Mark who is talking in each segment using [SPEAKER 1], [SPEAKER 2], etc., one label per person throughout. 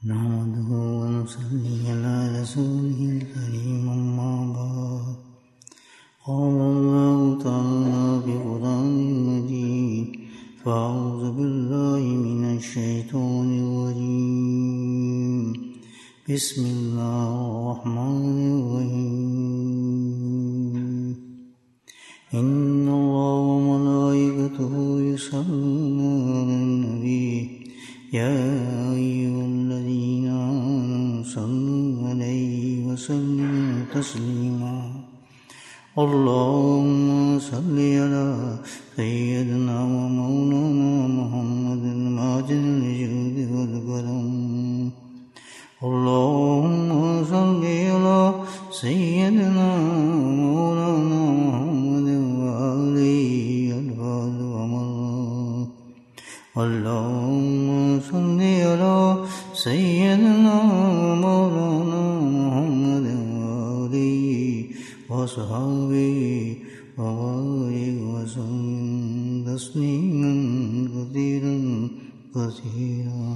[SPEAKER 1] نحمده ونصلي على رسوله الكريم أما بعد قال الله تعالى في القرآن المجيد فأعوذ بالله من الشيطان الرجيم بسم الله الرحمن الرحيم إن الله وملائكته يصلون على النبي يا أيها الذين آمنوا صلوا عليه وسلموا تسليما اللهم صل على سيدنا ومولانا محمد الماجد الجود والكرم اللهم صل على سيدنا ومولانا محمد وآله الأطهار ومن اللهم صل على سيدنا ومولانا محمد وآله وصحبه وبارك وسلم تسليما كثيرا كثيرا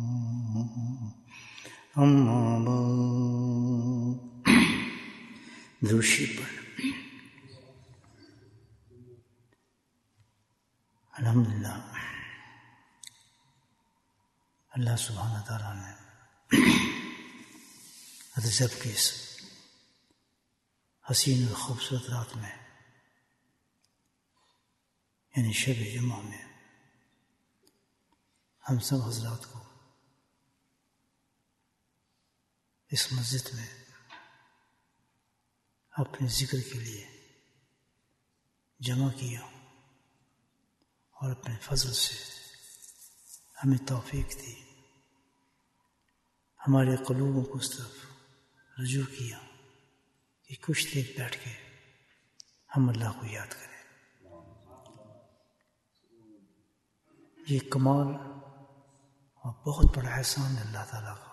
[SPEAKER 1] اما بعد دوشی پر الحمدللہ اللہ سبحانہ تعالیٰ نے رجب کی اس حسین اور خوبصورت رات میں یعنی شب جمعہ میں ہم سب حضرات کو اس مسجد میں اپنے ذکر کے لیے جمع کیا اور اپنے فضل سے ہمیں توفیق دی، ہمارے قلوبوں کو اس طرف رجوع کیا کہ کچھ دیر بیٹھ کے ہم اللہ کو یاد کریں۔ یہ کمال اور بہت بڑا احسان ہے اللہ تعالیٰ کا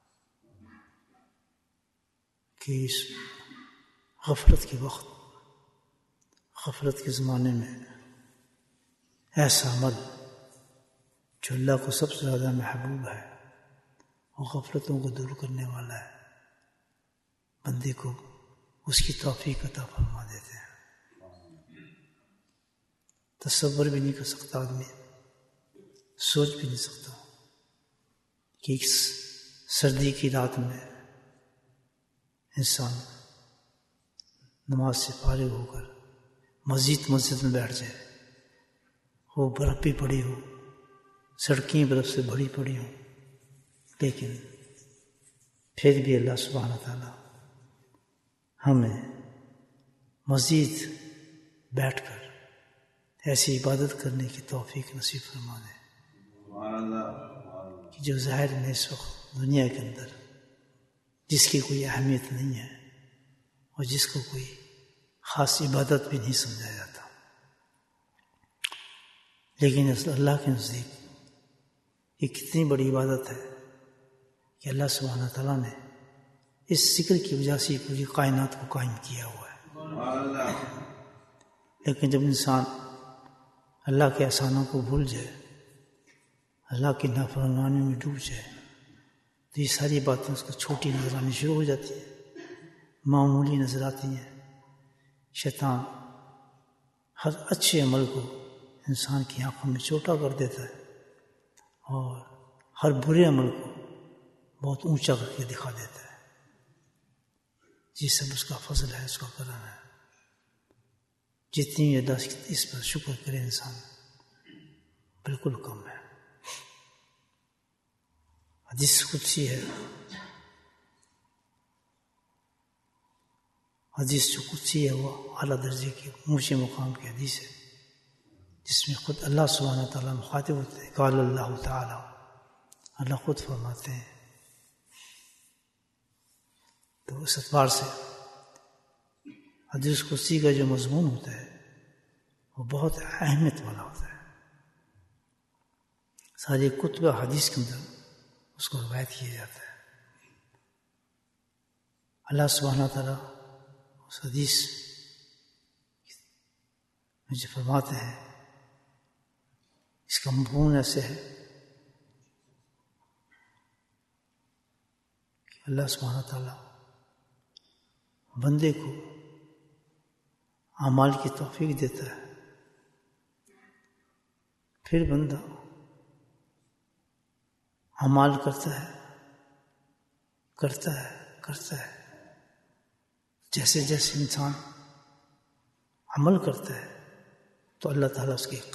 [SPEAKER 1] کہ اس غفلت کے وقت، غفلت کے زمانے میں ایسا عمل جو اللہ کو سب سے زیادہ محبوب ہے اور غفلتوں کو دور کرنے والا ہے، بندے کو اس کی توفیق عطا فرما دیتے ہیں۔ تصور بھی نہیں کر سکتا آدمی، سوچ بھی نہیں سکتا کہ اس سردی کی رات میں انسان نماز سے فارغ ہو کر مزید مسجد میں بیٹھ جائے، وہ برف بھی پڑی ہو، سڑکیں برف سے بھری پڑی ہوں، لیکن پھر بھی اللہ سبحانہ تعالیٰ ہمیں مزید بیٹھ کر ایسی عبادت کرنے کی توفیق نصیب فرما دے کہ جو ظاہر میں اس وقت دنیا کے اندر جس کی کوئی اہمیت نہیں ہے اور جس کو کوئی خاص عبادت بھی نہیں سمجھا جاتا، لیکن اللہ کے نزدیک یہ کتنی بڑی عبادت ہے کہ اللہ سبحانہ تعالیٰ نے اس ذکر کی وجہ سے پوری کائنات کو قائم کیا ہوا ہے۔ لیکن جب انسان اللہ کے احسانوں کو بھول جائے، اللہ کی نافرمانی میں ڈوب جائے، تو یہ ساری باتیں اس کو چھوٹی نظر آنی شروع ہو جاتی ہیں، معمولی نظر آتی ہیں۔ شیطان ہر اچھے عمل کو انسان کی آنکھوں میں چھوٹا کر دیتا ہے اور ہر برے عمل کو بہت اونچا کر کے دکھا دیتا ہے۔ یہ سب اس کا فضل ہے، اس کا کرم ہے۔ جتنی اللہ اس پر شکر کرے انسان بالکل کم ہے۔ حدیث قدسی ہے، حدیث جو قدسی ہے وہ اعلیٰ درجے کی اونچے مقام کی حدیث ہے، جس میں خود اللہ سبحانہ تعالیٰ مخاطب ہوتے ہیں۔ قال اللہ تعالیٰ، اللہ خود فرماتے ہیں۔ تو اس اعتبار سے حدیث قدسی کا جو مضمون ہوتا ہے وہ بہت اہمیت والا ہوتا ہے۔ سارے کتب حدیث کے اندر اس کو روایت کیا جاتا ہے۔ اللہ سبحانہ تعالیٰ اس حدیث میں جو فرماتے ہیں اس کا مفہوم ایسے ہے اللہ سبحانہ تعالیٰ بندے کو اعمال کی توفیق دیتا ہے، پھر بندہ اعمال کرتا ہے، جیسے جیسے انسان عمل کرتا ہے تو اللہ تعالیٰ اس کے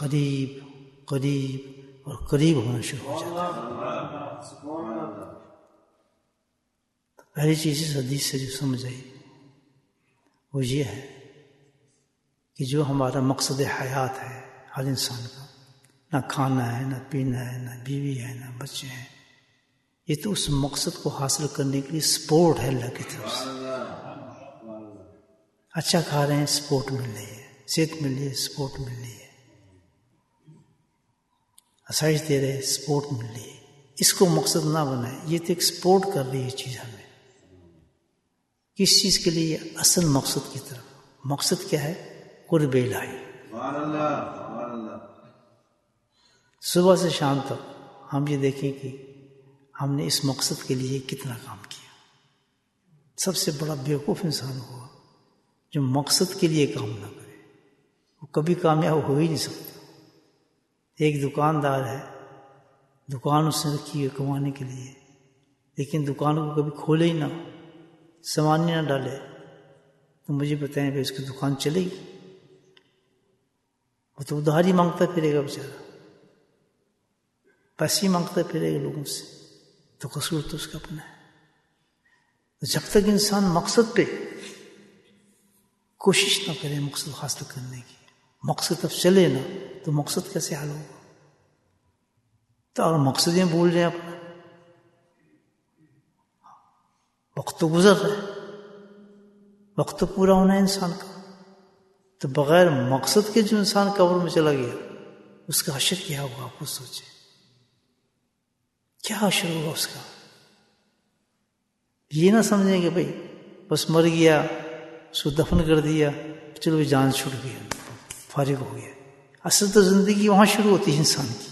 [SPEAKER 1] قریب ہونا شروع ہو جاتا ہے۔ پہلی چیز اس حدیث سے جو سمجھ آئی وہ یہ ہے کہ جو ہمارا مقصد حیات ہے ہر انسان کا، نہ کھانا ہے، نہ پینا ہے، نہ بیوی ہے، نہ بچے ہیں، یہ تو اس مقصد کو حاصل کرنے کے لیے سپورٹ ہے اللہ کی طرف سے۔ اچھا کھا رہے ہیں، سپورٹ مل رہی ہے، صحت مل رہی ہے، سپورٹ مل رہی ہے، آسائش دے رہے، سپورٹ مل رہی ہے۔ اس کو مقصد نہ بنائے، یہ تو ایک سپورٹ کر رہی ہے چیز ہمیں۔ کس چیز کے لیے؟ اصل مقصد کی طرف۔ مقصد کیا ہے؟ قرب الہی۔ صبح سے شام تک ہم یہ دیکھیں کہ ہم نے اس مقصد کے لیے کتنا کام کیا۔ سب سے بڑا بیوقوف انسان ہوا جو مقصد کے لیے کام نہ کرے، وہ کبھی کامیاب ہو ہی نہیں سکتا۔ ایک دکاندار ہے، دکان اس نے رکھی ہے کمانے کے لیے، لیکن دکان کو کبھی کھولے ہی نہ، سامان ہی نہ ڈالے، تو مجھے بتائیں بھائی اس کی دکان چلے گی؟ وہ تو ادھار ہی مانگتا پھرے گا بیچارہ، پیسے ہی مانگتا پھرے گا لوگوں سے، تو قصور تو اس کا اپنا ہے۔ جب تک انسان مقصد پہ کوشش نہ کرے مقصد حاصل کرنے کی، مقصد اب چلے نا تو مقصد کیسے حل ہوگا؟ تو اور مقصدیں بھول جائیں اپنا، وقت تو گزر رہا ہے، وقت تو پورا ہونا ہے انسان کا، تو بغیر مقصد کے جو انسان قبر میں چلا گیا اس کا حشر کیا ہوگا؟ آپ کو سوچیں کیا حشر ہوگا اس کا۔ یہ نہ سمجھیں کہ بھائی بس مر گیا، اس کو دفن کر دیا، چلو جان چھوٹ گیا، فارغ ہو گیا۔ اصل تو زندگی وہاں شروع ہوتی ہے انسان کی،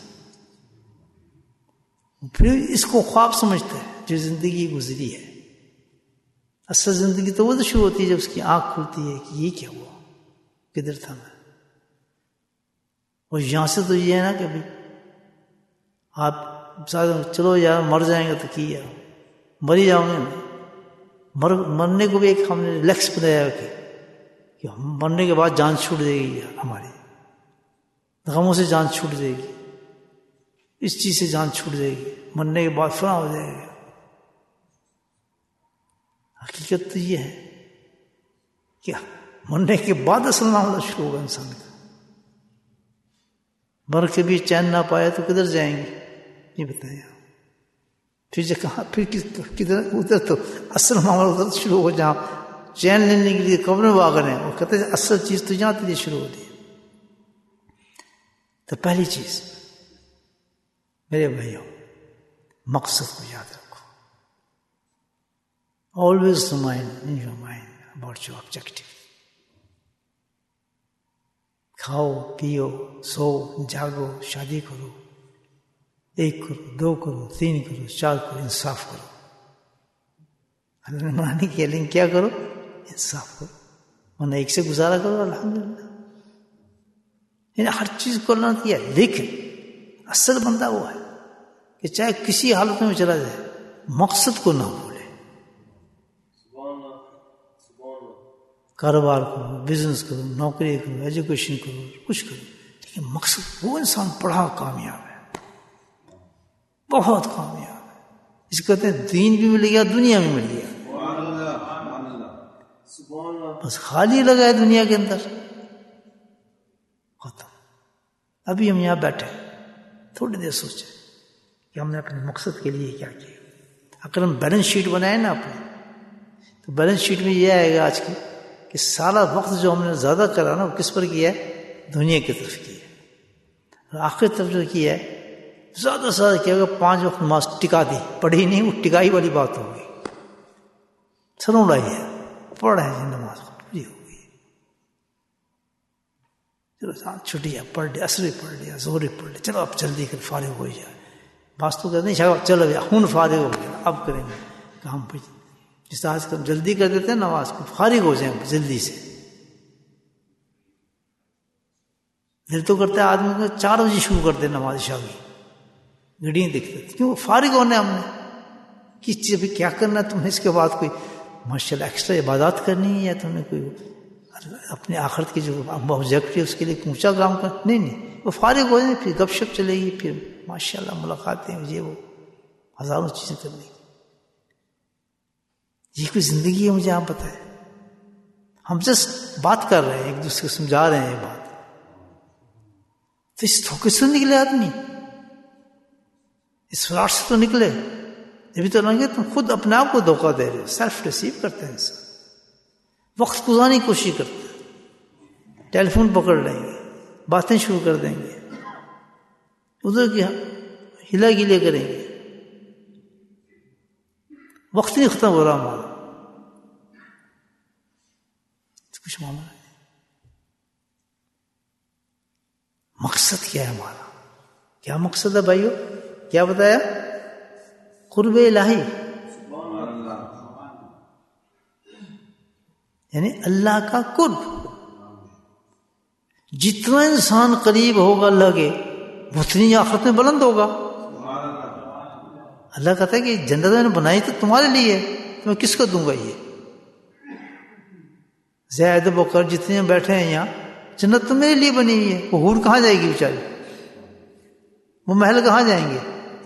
[SPEAKER 1] پھر اس کو خواب سمجھتا ہے جو زندگی گزری ہے۔ اصل زندگی تو وہ تو شروع ہوتی ہے جب اس کی آنکھ کھلتی ہے کہ یہ کیا ہوا، کدھر تھا میں۔ اور یہاں سے تو یہ ہے نا کہ بھائی آپ چلو یار مر جائیں گے تو کیا، مر ہی جاؤں گے نا۔ مرنے کو بھی ایک ہم نے ریلیکس بنایا کہ ہم مرنے کے بعد جان چھوٹ جائے گی، ہماری غموں سے جان چھوٹ جائے گی، اس چیز سے جان چھوٹ جائے گی، مرنے کے بعد فنا ہو جائے گا۔ حقیقت تو یہ ہے کہ مرنے کے بعد اصل معاملہ شروع ہوگا انسان کا۔ مر کے بھی چین نہ پائے تو کدھر جائیں گے یہ بتائیں آپ۔ پھر کہاں، پھر کدھر؟ ادھر تو اصل معاملہ ادھر شروع ہو جہاں چین لینے کے لیے قبر میں بھاگ رہے ہیں، وہ کہتے ہیں اصل چیز تو یہاں تیری شروع ہوتی ہے۔ تو پہلی چیز میرے بھائیوں، مقصد کو یاد رکھو۔ Always remind in your mind about your objective. کھاؤ پیو سو جاگو شادی کرو، 1 کرو 2 کرو 3 کرو 4 کرو، انصاف کرو۔ اللہ نے منع نہیں کیا، لیکن کیا کرو؟ انصاف کرو، ورنہ 1 سے گزارا کرو الحمدللہ۔ یعنی ہر چیز کو اللہ نے کیا، لیکن اصل بندہ وہ ہے کہ چاہے کسی حالت میں چلا جائے مقصد کو نہ بھولے۔ کاروبار کرو، بزنس کرو، نوکری کرو، ایجوکیشن کرو، کچھ کرو، لیکن مقصد، وہ انسان پڑھا کامیاب ہے، بہت کامیاب ہے۔ اس کو کہتے ہیں دین بھی مل گیا، دنیا بھی مل گیا۔ بس خالی لگا ہے دنیا کے اندر، ختم۔ ابھی ہم یہاں بیٹھے تھوڑی دیر سوچیں کہ ہم نے اپنے مقصد کے لیے کیا کیا۔ اگر ہم بیلنس شیٹ بنائیں نا اپنے، تو بیلنس شیٹ میں یہ آئے گا آج کی کہ سارا وقت جو ہم نے زیادہ کرا نا وہ کس پر کیا ہے؟ دنیا کی طرف کیا ہے۔ اور آخر طرف جو کیا ہے زیادہ سے زیادہ کیا ہوگا، 5 وقت نماز ٹکا دی، پڑھی نہیں، وہ ٹکائی والی بات ہوگی، سنو اڑائی ہے، پڑھ رہے ہیں نماز پوری ہو گئی، چلو چھٹی ہے، پڑھ لیا، عصر پڑھ لیا، ظہر پڑھ لیا، چلو اب جلدی کر فارغ ہو جائے۔ بعض تو کہتے ہیں چلو ہن فارغ ہو گیا اب کریں گے، کام پہ. جس آج کل جلدی کر دیتے ہیں نماز کو، فارغ ہو جائیں جلدی سے. دل تو کرتا ہے آدمی کو 4 بجے شروع کر دے نماز عشاء کی، گھڑی نہیں دکھتے. کیوں؟ فارغ ہونے ہم نے کس چیز ابھی کیا کرنا ہے تمہیں، اس کے بعد کوئی ماشاء اللہ ایکسٹرا عبادات کرنی ہے یا تمہیں کوئی اپنے آخرت کی جو آبجیکٹ ہے اس کے لیے اونچا کام کر. نہیں، وہ فارغ ہو جائیں، پھر گپ شپ چلے گی، پھر ماشاء اللہ ملاقاتیں، یہ وہ ہزاروں چیزیں کرنے کی. یہ کوئی زندگی ہے؟ مجھے آپ بتائیں. ہم جسٹ بات کر رہے ہیں، ایک دوسرے کو سمجھا رہے ہیں یہ بات، تو اس دھوکے سے نکلے آدمی، اس فراڈ سے تو نکلے. جبھی تو لگے تم خود اپنے آپ کو دھوکہ دے رہے ہو. سیلف ڈیسیو کرتے ہیں انسان، وقت گزارنے کی کوشش کرتے ہیں، ٹیلی فون پکڑ لیں گے، باتیں شروع کر دیں گے، ادھر کی ہلا گیلے کریں گے، وقت نہیں ختم ہو رہا ہمارا. کچھ معاملہ نہیں. مقصد کیا ہے ہمارا؟ کیا مقصد ہے بھائیو؟ کیا بتایا؟ قرب الہی، یعنی اللہ کا قرب. جتنا انسان قریب ہوگا اللہ کے، اتنی آخرت میں بلند ہوگا. اللہ کہتا ہے کہ جنت میں نے بنائی تو تمہارے لیے، تو میں کس کو دوں گا؟ یہ زید بکر جتنے بیٹھے ہیں یہاں، جنت تو میرے لیے بنی ہوئی ہے. وہ حور کہاں جائے گی بیچاری؟ وہ محل کہاں جائیں گے؟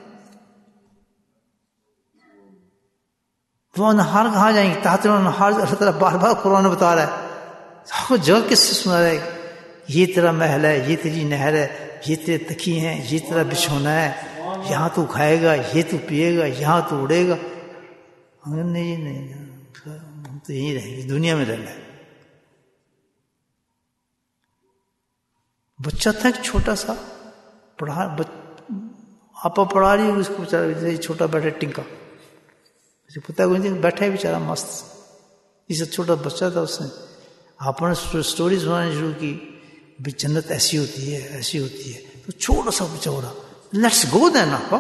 [SPEAKER 1] وہ انہار کہاں جائیں گے؟ تحت الانہار. اللہ تعالیٰ بار بار قرآن بتا رہا ہے. جگہ کس سے سنا رہا ہے؟ یہ تیرا محل ہے، یہ تیری نہر ہے، یہ تیرے تکیے ہیں، یہ تیرا بچھونا ہے، یہاں تو کھائے گا، یہ تو پیے گا، یہاں تو اڑے گا. نہیں، ہم تو یہیں رہیں گے، دنیا میں رہنا ہے. بچہ تھا ایک چھوٹا سا، آپا پڑھا رہی ہے اس کو، بیچارہ چھوٹا بیٹھا ٹنکا، مجھے پتا کوئی نہیں، بیٹھا ہے بیچارہ مست. یہ سب چھوٹا بچہ تھا، اس نے آپ نے اسٹوری سنانی شروع کی، بھی جنت ایسی ہوتی ہے، ایسی ہوتی ہے. تو چھوٹا سا بچہ ہو رہا، لیٹس گو دین آپا،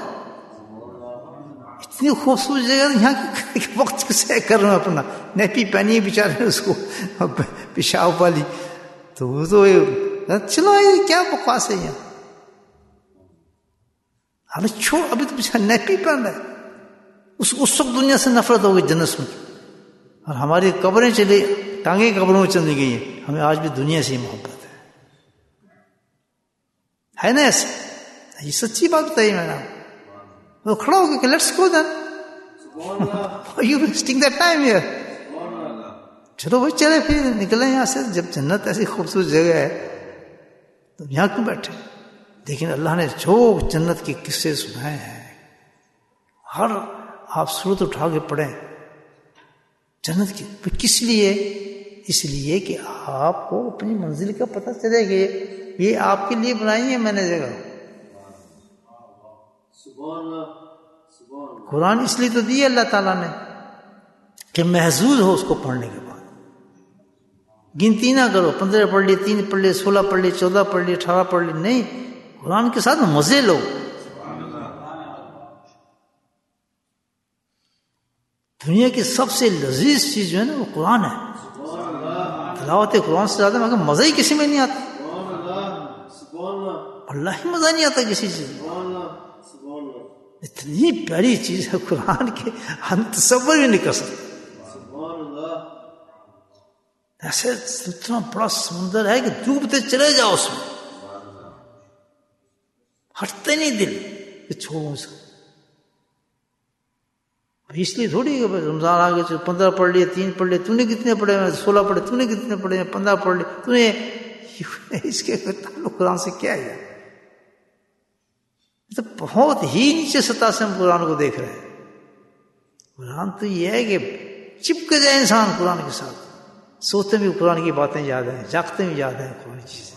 [SPEAKER 1] اتنی خوبصورت جگہ یہاں وقت سے کر رہا ہوں اپنا. نیپی پہنی ہے بیچارے نے، اس کو پیشاب والی. تو وہ تو چلو یہ کیا بکواس ہے یہاں، ابھی چھوڑ، ابھی تو بیچارہ نیپی پہن رہا ہے. اس وقت دنیا سے نفرت ہو گئی جنت میں. اور ہماری قبریں چلی، ٹانگیں قبروں میں چلی گئی ہیں. ہمیں آج بھی دنیا سے ہی محبت ہے نا ایسے؟ یہ سچی بات بتائی میں نے. وہ کھڑا ہو گیا کہ let's go then, you wasting that time here. چلو بھائی چلے پھر نکلیں یہاں سے. جب جنت ایسی خوبصورت جگہ ہے تو یہاں کیوں بیٹھے؟ لیکن اللہ نے جو جنت کے قصے سنائے ہیں، ہر آپ صورت اٹھا کے پڑھیں جنت کی. کس لیے؟ اس لیے کہ آپ کو اپنی منزل کا پتہ چلے کہ یہ آپ کے لیے بنائی ہے میں نے جگہ. قرآن اس لیے تو دی ہے اللہ تعالیٰ نے کہ محظوظ ہو اس کو پڑھنے کے بعد. گنتی نہ کرو، 15 پڑھ لی، 3 پڑھ لی، 16 پڑھ لی، 14 پڑھ لی، 18 پڑھ لی. نہیں، قرآن کے ساتھ مزے لو. دنیا کی سب سے لذیذ چیز جو ہے نا وہ قرآن ہے. تلاوت قرآن سے زیادہ مگر مزہ ہی کسی میں نہیں آتا. اللہ ہی مزہ نہیں آتا کسی چیز میں. اتنی پیاری چیز ہے قرآن کے، ہم تصور بھی نہیں کر سکتے. ایسے اتنا بڑا سمندر ہے کہ ڈوبتے چلے جاؤ اس میں، ہٹتے نہیں دل کہ چھوڑوں اس کو. اس لیے تھوڑی کہ رمضان آگے 15 پڑھ لیے، 3 پڑھ لیے، تو نے کتنے پڑھے؟ 16 پڑھے، تو نے کتنے پڑھے؟ 15 پڑھ لیے. تو نے اس کے تعلق قرآن سے کیا ہے؟ تو بہت ہی نیچے سطح سے ہم قرآن کو دیکھ رہے ہیں. قرآن تو یہ ہے کہ چپک جائے انسان قرآن کے ساتھ، سوتے بھی قرآن کی باتیں یاد ہیں، جاگتے بھی یاد ہیں قرآن کی چیزیں.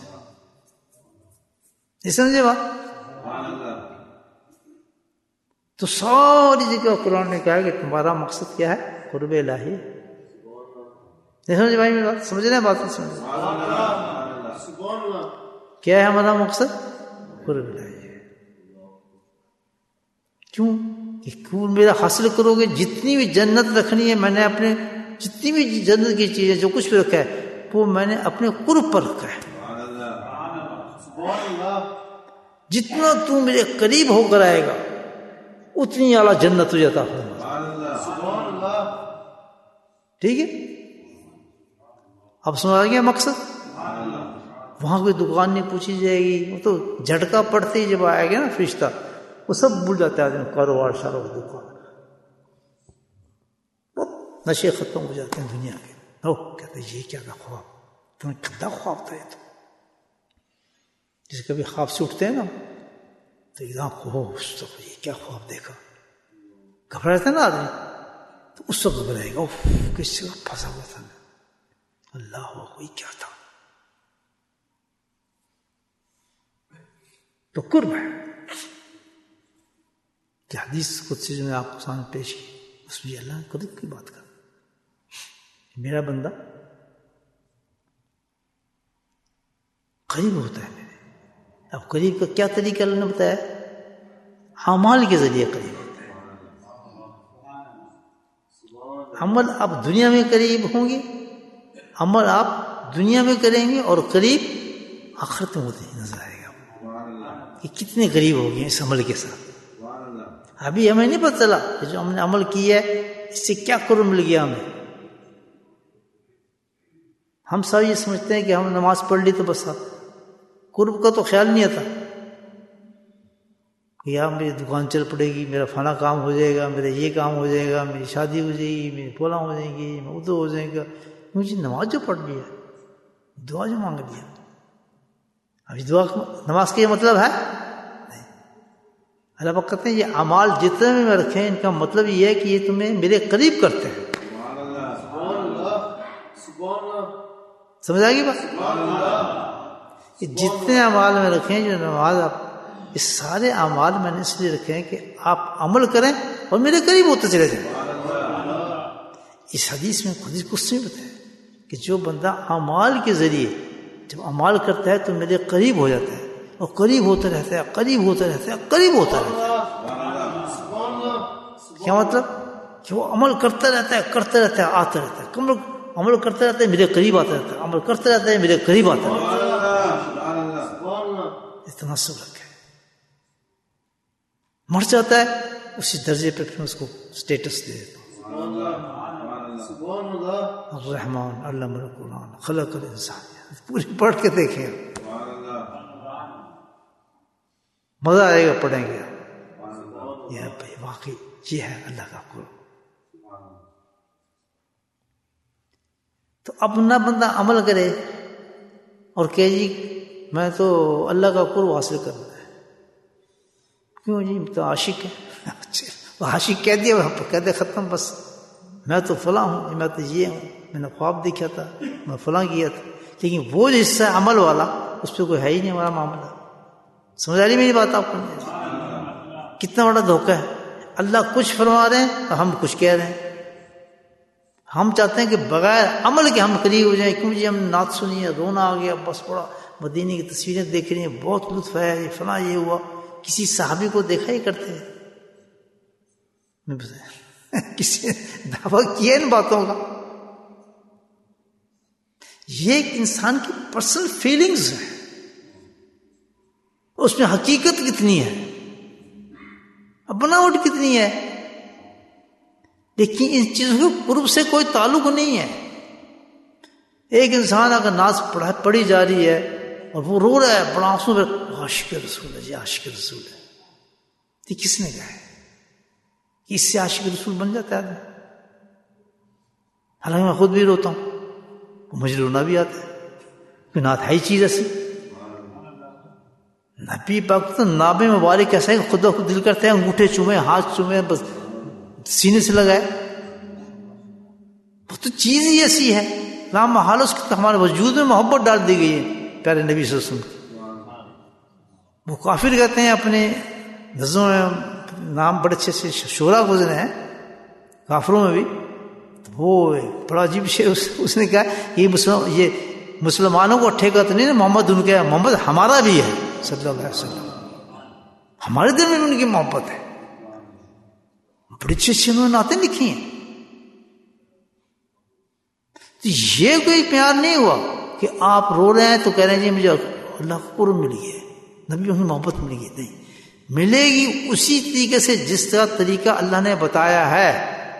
[SPEAKER 1] نہیں سمجھے بات؟ تو ساری جگہ قرآن نے کہا کہ تمہارا مقصد کیا ہے؟ قرب الہی. نہیں سمجھے بھائی میری بات؟ سمجھ رہے ہیں بات؟ سمجھ کیا ہے ہمارا مقصد؟ قرب الہی. کیوں؟ قرب میرا حاصل کرو گے، جتنی بھی جنت رکھنی ہے میں نے اپنے، جتنی بھی جنت کی چیزیں جو کچھ بھی رکھا ہے وہ میں نے اپنے قرب پر رکھا ہے. جتنا تو میرے قریب ہو کر آئے گا اتنی اعلیٰ جنت ہو جاتا ہوں. ٹھیک ہے، اب سمجھ آ گیا مقصد. وہاں کوئی دکان نہیں پوچھی جائے گی، وہ تو جھٹکا پڑتے ہی جب آئے گا نا فرشتہ وہ سب بھول جاتا ہے آدمی، کاروبار شارو دکان، نشے ختم ہو جاتے ہیں دنیا کے. کہتے یہ کیا تھا خواب، تمہیں کھدا خواب تھا یہ تو. جسے کبھی خواب سے اٹھتے ہیں نا تو ایک دم یہ کیا خواب دیکھا، گھبرا جاتا ہے نا آدمی، تو اس وقت گھبرائے گا کس سے پھنسا ہوا تھا، اللہ کوئی کیا تھا. تو قرب ہے کہ حدیث قدسی جو میں آپ کو سامنے پیش کی اس میں اللہ نے قرب کی بات کر، میرا بندہ قریب ہوتا ہے میرے. اب قریب کا کیا طریقہ اللہ نے بتایا، اعمال کے ذریعے قریب ہوتا ہے. عمل آپ دنیا میں قریب ہوں گے، عمل آپ دنیا میں کریں گے اور قریب آخرت میں ہوتے ہی نظر آئے گا کہ کتنے قریب ہو گئے اس عمل کے ساتھ. ابھی ہمیں نہیں پتہ چلا کہ جو ہم نے عمل کیا ہے اس سے کیا قرب مل گیا ہمیں. ہم سب یہ سمجھتے ہیں کہ ہم نماز پڑھ لی تو بس قرب کا تو خیال نہیں آتا کہ یار میری دکان چل پڑے گی، میرا فلاں کام ہو جائے گا، میرا یہ کام ہو جائے گا، میری شادی ہو جائے گی، میری فلاں ہو جائیں گی، میں ادھر ہو جائے گا. مجھے نماز جو پڑھ لی ہے، دعا جو مانگ لیا، ابھی دعا نماز کا یہ مطلب ہے نہیں. اللہ پاک کہتے ہیں یہ اعمال جتنے میں رکھیں ان کا مطلب یہ ہے کہ یہ تمہیں میرے قریب کرتے ہیں. سمجھ آئے گی بات؟ جتنے اعمال میں رکھیں جو نماز آپ، اس سارے اعمال میں نے اس لیے رکھے ہیں کہ آپ عمل کریں اور میرے قریب ہوتے چلے جائیں. اس حدیث میں خود کچھ نہیں بتایا کہ جو بندہ اعمال کے ذریعے جب اعمال کرتا ہے تو میرے قریب ہو جاتا ہے اور قریب ہوتا رہتا ہے، قریب ہوتا رہتا ہے، قریب ہوتا رہتا ہے. کیا مطلب کہ وہ عمل کرتا رہتا ہے، کرتا رہتا ہے، آتا رہتا ہے، عمل کرتا رہتا ہے میرے قریب آتا رہتا ہے، عمل کرتا رہتا ہے میرے قریب آتا رہتا ہے. اتنا سب رکھے. مر جاتا ہے اسی درجے پہ پھر اس کو سٹیٹس دے دیتا ہوں. الرحمن علم القرآن خلق الانسان، پوری پڑھ کے دیکھیں، مزہ آئے گا پڑھیں گے. یہ بھائی واقعی یہ ہے اللہ کا قرب. تو اب نہ بندہ عمل کرے اور کہ جی میں تو اللہ کا قرب حاصل کرنا ہے، کیوں جی تو عاشق ہے. وہ عاشق کہہ دیا، کہہ دے ختم، بس میں تو فلاں ہوں، میں تو یہ ہوں، میں نے خواب دیکھا تھا، میں فلاں کیا تھا. لیکن وہ جو حصہ عمل والا اس پہ کوئی ہے ہی نہیں ہمارا معاملہ. سمجھ آ رہی میری بات آپ کو؟ کتنا بڑا دھوکہ ہے. اللہ کچھ فرما رہے ہیں اور ہم کچھ کہہ رہے ہیں. ہم چاہتے ہیں کہ بغیر عمل کے ہم قریب ہو جائیں. کیوں جی ہم نے نعت سنی ہے، رونا آ گیا، بس بڑا مدینے کی تصویریں دیکھ رہی ہیں، بہت لطف ہے، یہ فلاں یہ ہوا. کسی صحابی کو دیکھا ہی کرتے ہیں، کسی دعویٰ کیا ان باتوں کا. یہ ایک انسان کی پرسنل فیلنگز ہیں، اس میں حقیقت کتنی ہے، بناوٹ کتنی ہے، لیکن ان چیزوں کے قرب سے کوئی تعلق نہیں ہے. ایک انسان اگر ناز پڑھی جا رہی ہے اور وہ رو رہا ہے بڑا آنسو میں، عاشق رسول ہے جی، عاشق رسول ہے. یہ کس نے کہا ہے کہ اس سے عاشق رسول بن جاتا ہے آدمی؟ حالانکہ میں خود بھی روتا ہوں، مجھے رونا بھی آتا ہے، کہ نعت ہے ہی چیز ایسی. نبی پاک تو ناب مبارک ایسا ہے کہ خدا خود دل کرتے ہیں انگوٹھے چومے، ہاتھ چومے، بس سینے سے لگائے. وہ تو چیز ہی ایسی ہے، نام محال اس کی ہمارے وجود میں محبت ڈال دی گئی ہے پیارے نبی صلی اللہ علیہ وسلم کی. وہ کافر کہتے ہیں اپنے نظروں میں نام بڑے اچھے سے شعرا گزرے ہیں کافروں میں بھی. وہ بڑا عجیب شے اس نے کہا یہ مسلمانوں کو ٹھیکا تو نہیں نا، محمد ان کے، محمد ہمارا بھی ہے صلی اللہ علیہ وسلم، ہمارے دل میں ان کی محبت ہے. بڑی اچھی اچھی انہوں نے نعتیں لکھی ہیں. تو یہ کوئی پیار نہیں ہوا کہ آپ رو رہے ہیں تو کہہ رہے ہیں جی مجھے اللہ کو قرب ملی ہے، نبیوں کی محبت ملی ہے. نہیں، ملے گی اسی طریقے سے جس طرح طریقہ اللہ نے بتایا ہے،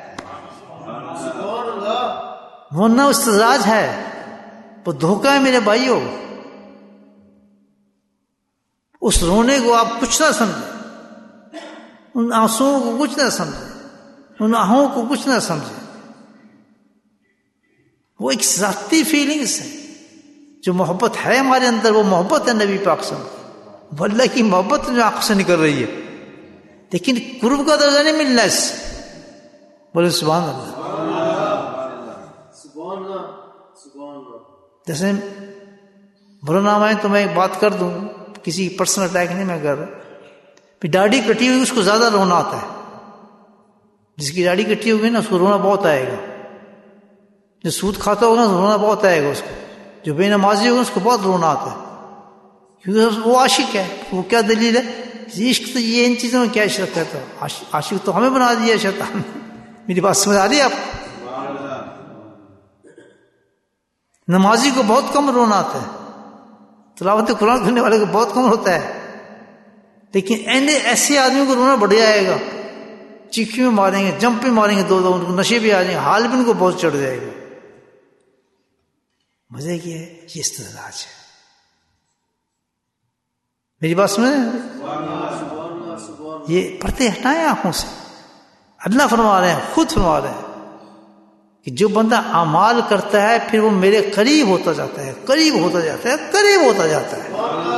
[SPEAKER 1] ورنہ استدراج ہے، وہ دھوکہ ہے میرے بھائیوں. اس رونے کو آپ کچھ نہ سمجھیں، ان آنسوؤں کو کچھ نہ سمجھیں، ان آہوں کو کچھ نہ سمجھیں. وہ ایک ذاتی فیلنگس ہے. جو محبت ہے ہمارے اندر وہ محبت ہے نبی پاک صلی اللہ علیہ وسلم، وہ اللہ کی محبت جو آنکھ سے نکل رہی ہے، لیکن قرب کا درجہ نہیں ملنا اس سے. بولے سبحان اللہ. جیسے بولو نام ہے تو میں ایک بات کر دوں، کسی پرسنل اٹیک نہیں میں کر رہا. داڑھی کٹی ہوئی اس کو زیادہ رونا آتا ہے. جس کی داڑھی کٹی ہوئی نا اس کو رونا بہت آئے گا. جو سود کھاتا ہوگا نا رونا بہت آئے گا اس کو. جو بے نمازی ہوگا اس کو بہت رونا آتا ہے، کیونکہ وہ عاشق ہے. وہ کیا دلیل ہے؟ عشق تو یہ ان چیزوں میں کیا عشق کہتا ہے؟ عاشق تو ہمیں بنا دیا شیطان. میری بات سمجھ آ رہی ہے آپ کو؟ نمازی کو بہت کم رونا آتا ہے، تلاوت قرآن کرنے والے کو بہت کم ہوتا ہے، لیکن ایسے آدمیوں کو رونا بڑھ جائے گا. چیخی میں ماریں گے، جمپ میں ماریں گے، دو ان کو نشے بھی آ جائیں گے، حال بھی ان کو بہت چڑھ جائے گا. مزے کی ہے یہ استدراج ہے. میری بات سمجھ؟ یہ پردے ہٹائیں آنکھوں سے. اللہ فرما رہے ہیں، خود فرما رہے ہیں کہ جو بندہ اعمال کرتا ہے پھر وہ میرے قریب ہوتا جاتا ہے، قریب ہوتا جاتا ہے، قریب ہوتا جاتا ہے.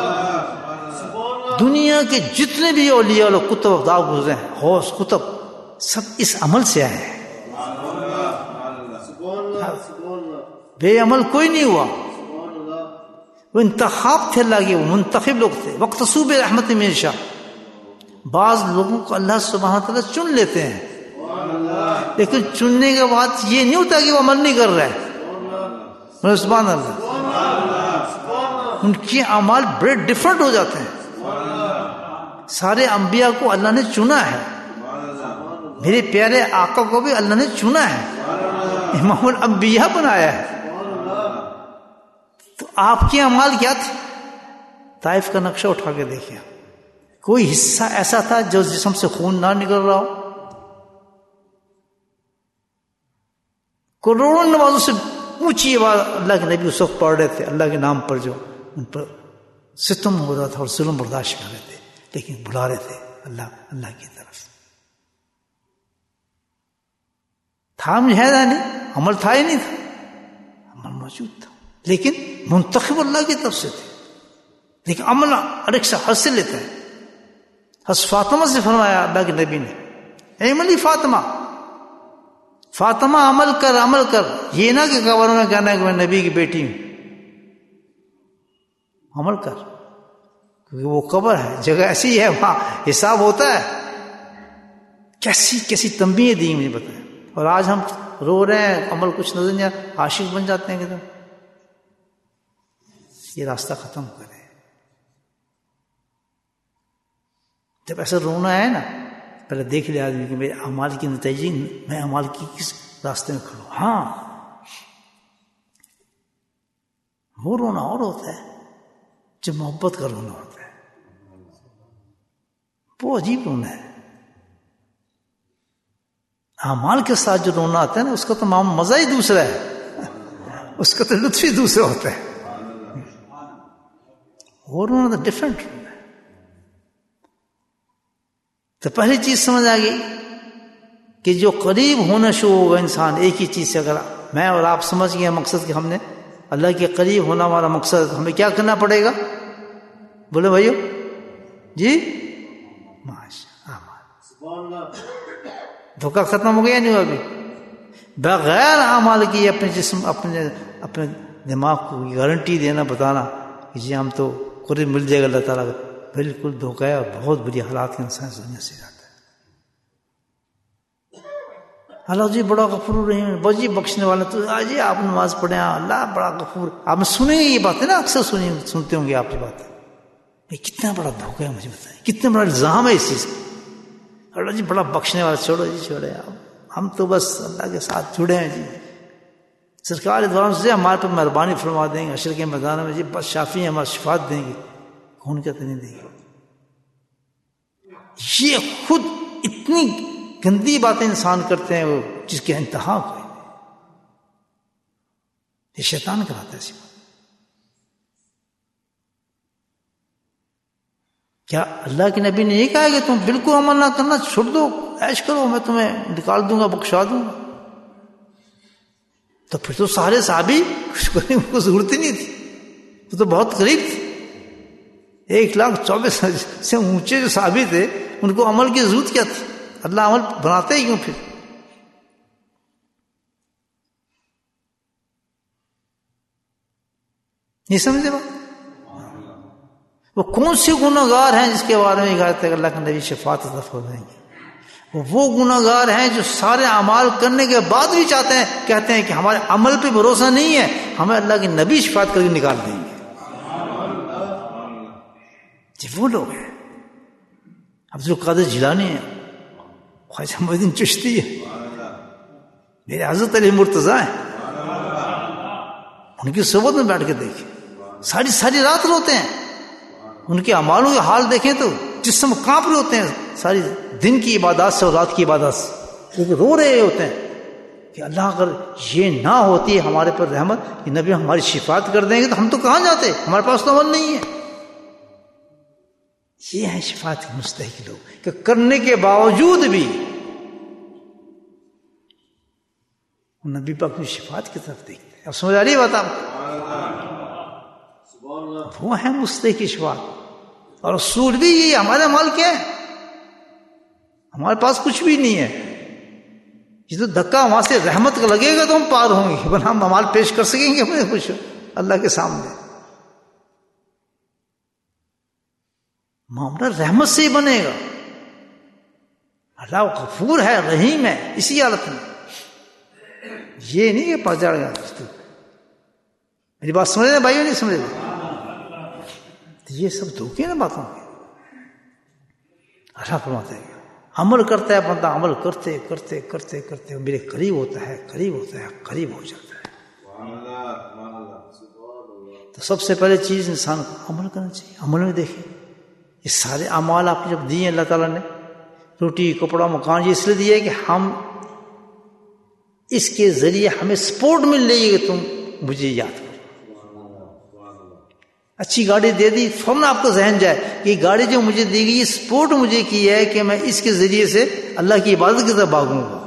[SPEAKER 1] دنیا کے جتنے بھی اولیاء اور کتب افداد گزرے ہیں، غوث کتب، سب اس عمل سے آئے ہیں. بے عمل کوئی نہیں ہوا. وہ انتخاب تھے اللہ کے، وہ منتخب لوگ تھے. وقتصو برحمت من یشاء. بعض لوگوں کو اللہ سبحانہ تعالیٰ چن لیتے ہیں، لیکن چننے کے بعد یہ نہیں ہوتا کہ وہ عمل نہیں کر رہا ہے. سبحان اللہ. ان کے اعمال بڑے ڈفرنٹ ہو جاتے ہیں. سارے انبیاء کو اللہ نے چنا ہے، میرے پیارے آقا کو بھی اللہ نے چنا ہے، امام الانبیاء بنایا ہے. تو آپ کے اعمال کیا تھے؟ طائف کا نقشہ اٹھا کے دیکھیں، کوئی حصہ ایسا تھا جو جسم سے خون نہ نکل رہا ہو؟ کروڑوں نمازوں سے اونچی آواز اللہ کے نبی اس وقت پڑھ رہے تھے، اللہ کے نام پر جو ان پر ستم ہو رہا تھا اور ظلم برداشت کر رہے تھے، لیکن بلا رہے تھے اللہ کی طرف. تھا مجاہدہ نہیں، عمل تھا ہی نہیں تھا، عمل موجود تھا لیکن منتخب اللہ کی طرف سے تھے. لیکن عمل الگ سے حد سے لیتا ہے. حضرت فاطمہ سے فرمایا اللہ کے نبی نے، اے عملی فاطمہ عمل کر. یہ نہ کہ قبروں میں کہنا ہے کہ میں نبی کی بیٹی ہوں. عمل کر، کیونکہ وہ قبر ہے، جگہ ایسی ہے، وہاں حساب ہوتا ہے. کیسی تنبیہیں دی مجھے بتائیں. اور آج ہم رو رہے ہیں، عمل کچھ نظر نہیں آتا، عاشق بن جاتے ہیں کہ یہ راستہ ختم کرے. جب ایسا رونا ہے نا، پہلے دیکھ لیا آدمی کہ میرے اعمال کی نتائج، میں اعمال کی کس راستے میں کھڑوں. ہاں، وہ رونا اور ہوتا ہے جب محبت کا رونا ہوتا ہے، وہ عجیب رونا ہے. اعمال کے ساتھ جو رونا آتا ہے نا، اس کا تو مزہ ہی دوسرا ہے، اس کا تو لطف ہی دوسرا ہوتا ہے. وہ رونا تو ڈفرینٹ رونا ہے. تو پہلی چیز سمجھ آ گئی کہ جو قریب ہونا شروع ہوگا انسان ایک ہی چیز سے. اگر میں اور آپ سمجھ گئے مقصد کہ ہم نے اللہ کے قریب ہونا ہمارا مقصد، ہمیں کیا کرنا پڑے گا؟ بولے بھائیو جی، دھوکہ ختم ہو گیا نہیں ہوا ابھی؟ بغیر اعمال کی اپنے جسم اپنے دماغ کو گارنٹی دینا، بتانا کہ جی ہم تو قریب مل جائے گا اللہ تعالیٰ کا، بالکل دھوکہ ہے. اور بہت بری حالات کے انسان دنیا سے جاتا ہے. اللہ جی بڑا غفور رحیم، بہت جی بخشنے والا. تو آج آپ نماز پڑھیں، اللہ بڑا غفور. آپ نے سنیں گے یہ باتیں نا، اکثر سنتے ہوں گے آپ یہ باتیں. کتنا بڑا دھوکہ ہے، مجھے بتائیں، کتنا بڑا الزام ہے اس چیز کا. اللہ جی بڑا بخشنے والا، چھوڑو جی چھوڑے، ہم تو بس اللہ کے ساتھ جڑے ہیں جی، سرکار دواروں سے ہمارے پر مہربانی فرما دیں گے حشر کے میدان میں جی، بس شافی ہیں ہمارا شفاعت دیں گے، کون کہتے نہیں دیں گے. یہ خود اتنی گندی باتیں انسان کرتے ہیں وہ جس کے انتہا کو یہ شیطان کراتا ہے ایسی بات. کیا اللہ کے نبی نے یہ کہا کہ تم بالکل عمل نہ کرنا، چھوڑ دو، عیش کرو، میں تمہیں نکال دوں گا، بخشا دوں گا؟ تو پھر تو سارے صحابی کچھ کرنے کو ضرورت ہی نہیں تھی، وہ تو بہت قریب تھے. 1,24,000 سے اونچے جو صحابی تھے ان کو عمل کی ضرورت کیا تھی؟ اللہ عمل بناتے ہی کیوں پھر؟ نہیں سمجھے بات؟ وہ کون سے گناہگار ہیں جس کے بارے میں کہتے ہیں کہ اللہ کے نبی شفاعت عطا فرمائیں گے؟ وہ گناہگار ہیں جو سارے اعمال کرنے کے بعد بھی چاہتے ہیں، کہتے ہیں کہ ہمارے عمل پہ بھروسہ نہیں ہے، ہمیں اللہ کے نبی شفاعت کر کے نکال دیں گے. جی وہ لوگ ہیں. عبدالقادر جیلانی ہیں، خواجہ محی الدین چشتی ہے، میرے حضرت علی مرتضیٰ ہیں. ان کی صحبت میں بیٹھ کے دیکھیں، ساری رات روتے ہیں. ان کے اعمالوں کے حال دیکھیں تو جسم کانپ رہے ہوتے ہیں ساری دن کی عبادات سے اور رات کی عبادات سے، لیکن رو رہے ہوتے ہیں کہ اللہ اگر یہ نہ ہوتی ہے ہمارے پر رحمت کہ نبی ہماری شفاعت کر دیں گے تو ہم تو کہاں جاتے، ہمارے پاس تو عمل نہیں ہے. یہ ہے شفاعت کے مستحق لوگ کہ کرنے کے باوجود بھی نبی پاک کی شفاعت کی طرف دیکھتے ہیں. اب سمجھ آ رہی ہے بات آپ کو؟ وہ ہے مستحق شفاعت. اور رسول بھی یہ ہمارا مال کیا ہے؟ ہمارے پاس کچھ بھی نہیں ہے. یہ تو دھکا وہاں سے رحمت کا لگے گا تو ہم پار ہوں گے، ورنہ ہم مال پیش کر سکیں گے اپنے کچھ اللہ کے سامنے؟ معاملہ رحمت سے ہی بنے گا. اللہ غفور ہے، رحیم ہے، اسی حالت میں. یہ نہیں کہ پڑ جائے گا. میری بات سمجھ رہے بھائیو؟ نہیں سمجھ رہے؟ یہ سب دھوکے نا باتوں کے. اللہ فرماتے ہیں عمل کرتا ہے بندہ، عمل کرتے کرتے کرتے کرتے میرے قریب ہوتا ہے، قریب ہوتا ہے، قریب ہو جاتا ہے. تو سب سے پہلے چیز انسان کو عمل کرنا چاہیے. عمل میں دیکھیں یہ سارے اعمال آپ کو جب دیے اللہ تعالیٰ نے، روٹی کپڑا مکان، یہ اس لیے دیا ہے کہ ہم اس کے ذریعے ہمیں سپورٹ مل رہی ہے کہ تم مجھے یاد کرو. اچھی گاڑی دے دی، فوراً آپ کا ذہن جائے کہ یہ گاڑی جو مجھے دی گئی یہ سپورٹ مجھے کی ہے کہ میں اس کے ذریعے سے اللہ کی عبادت کی طرف بھاگوں گا.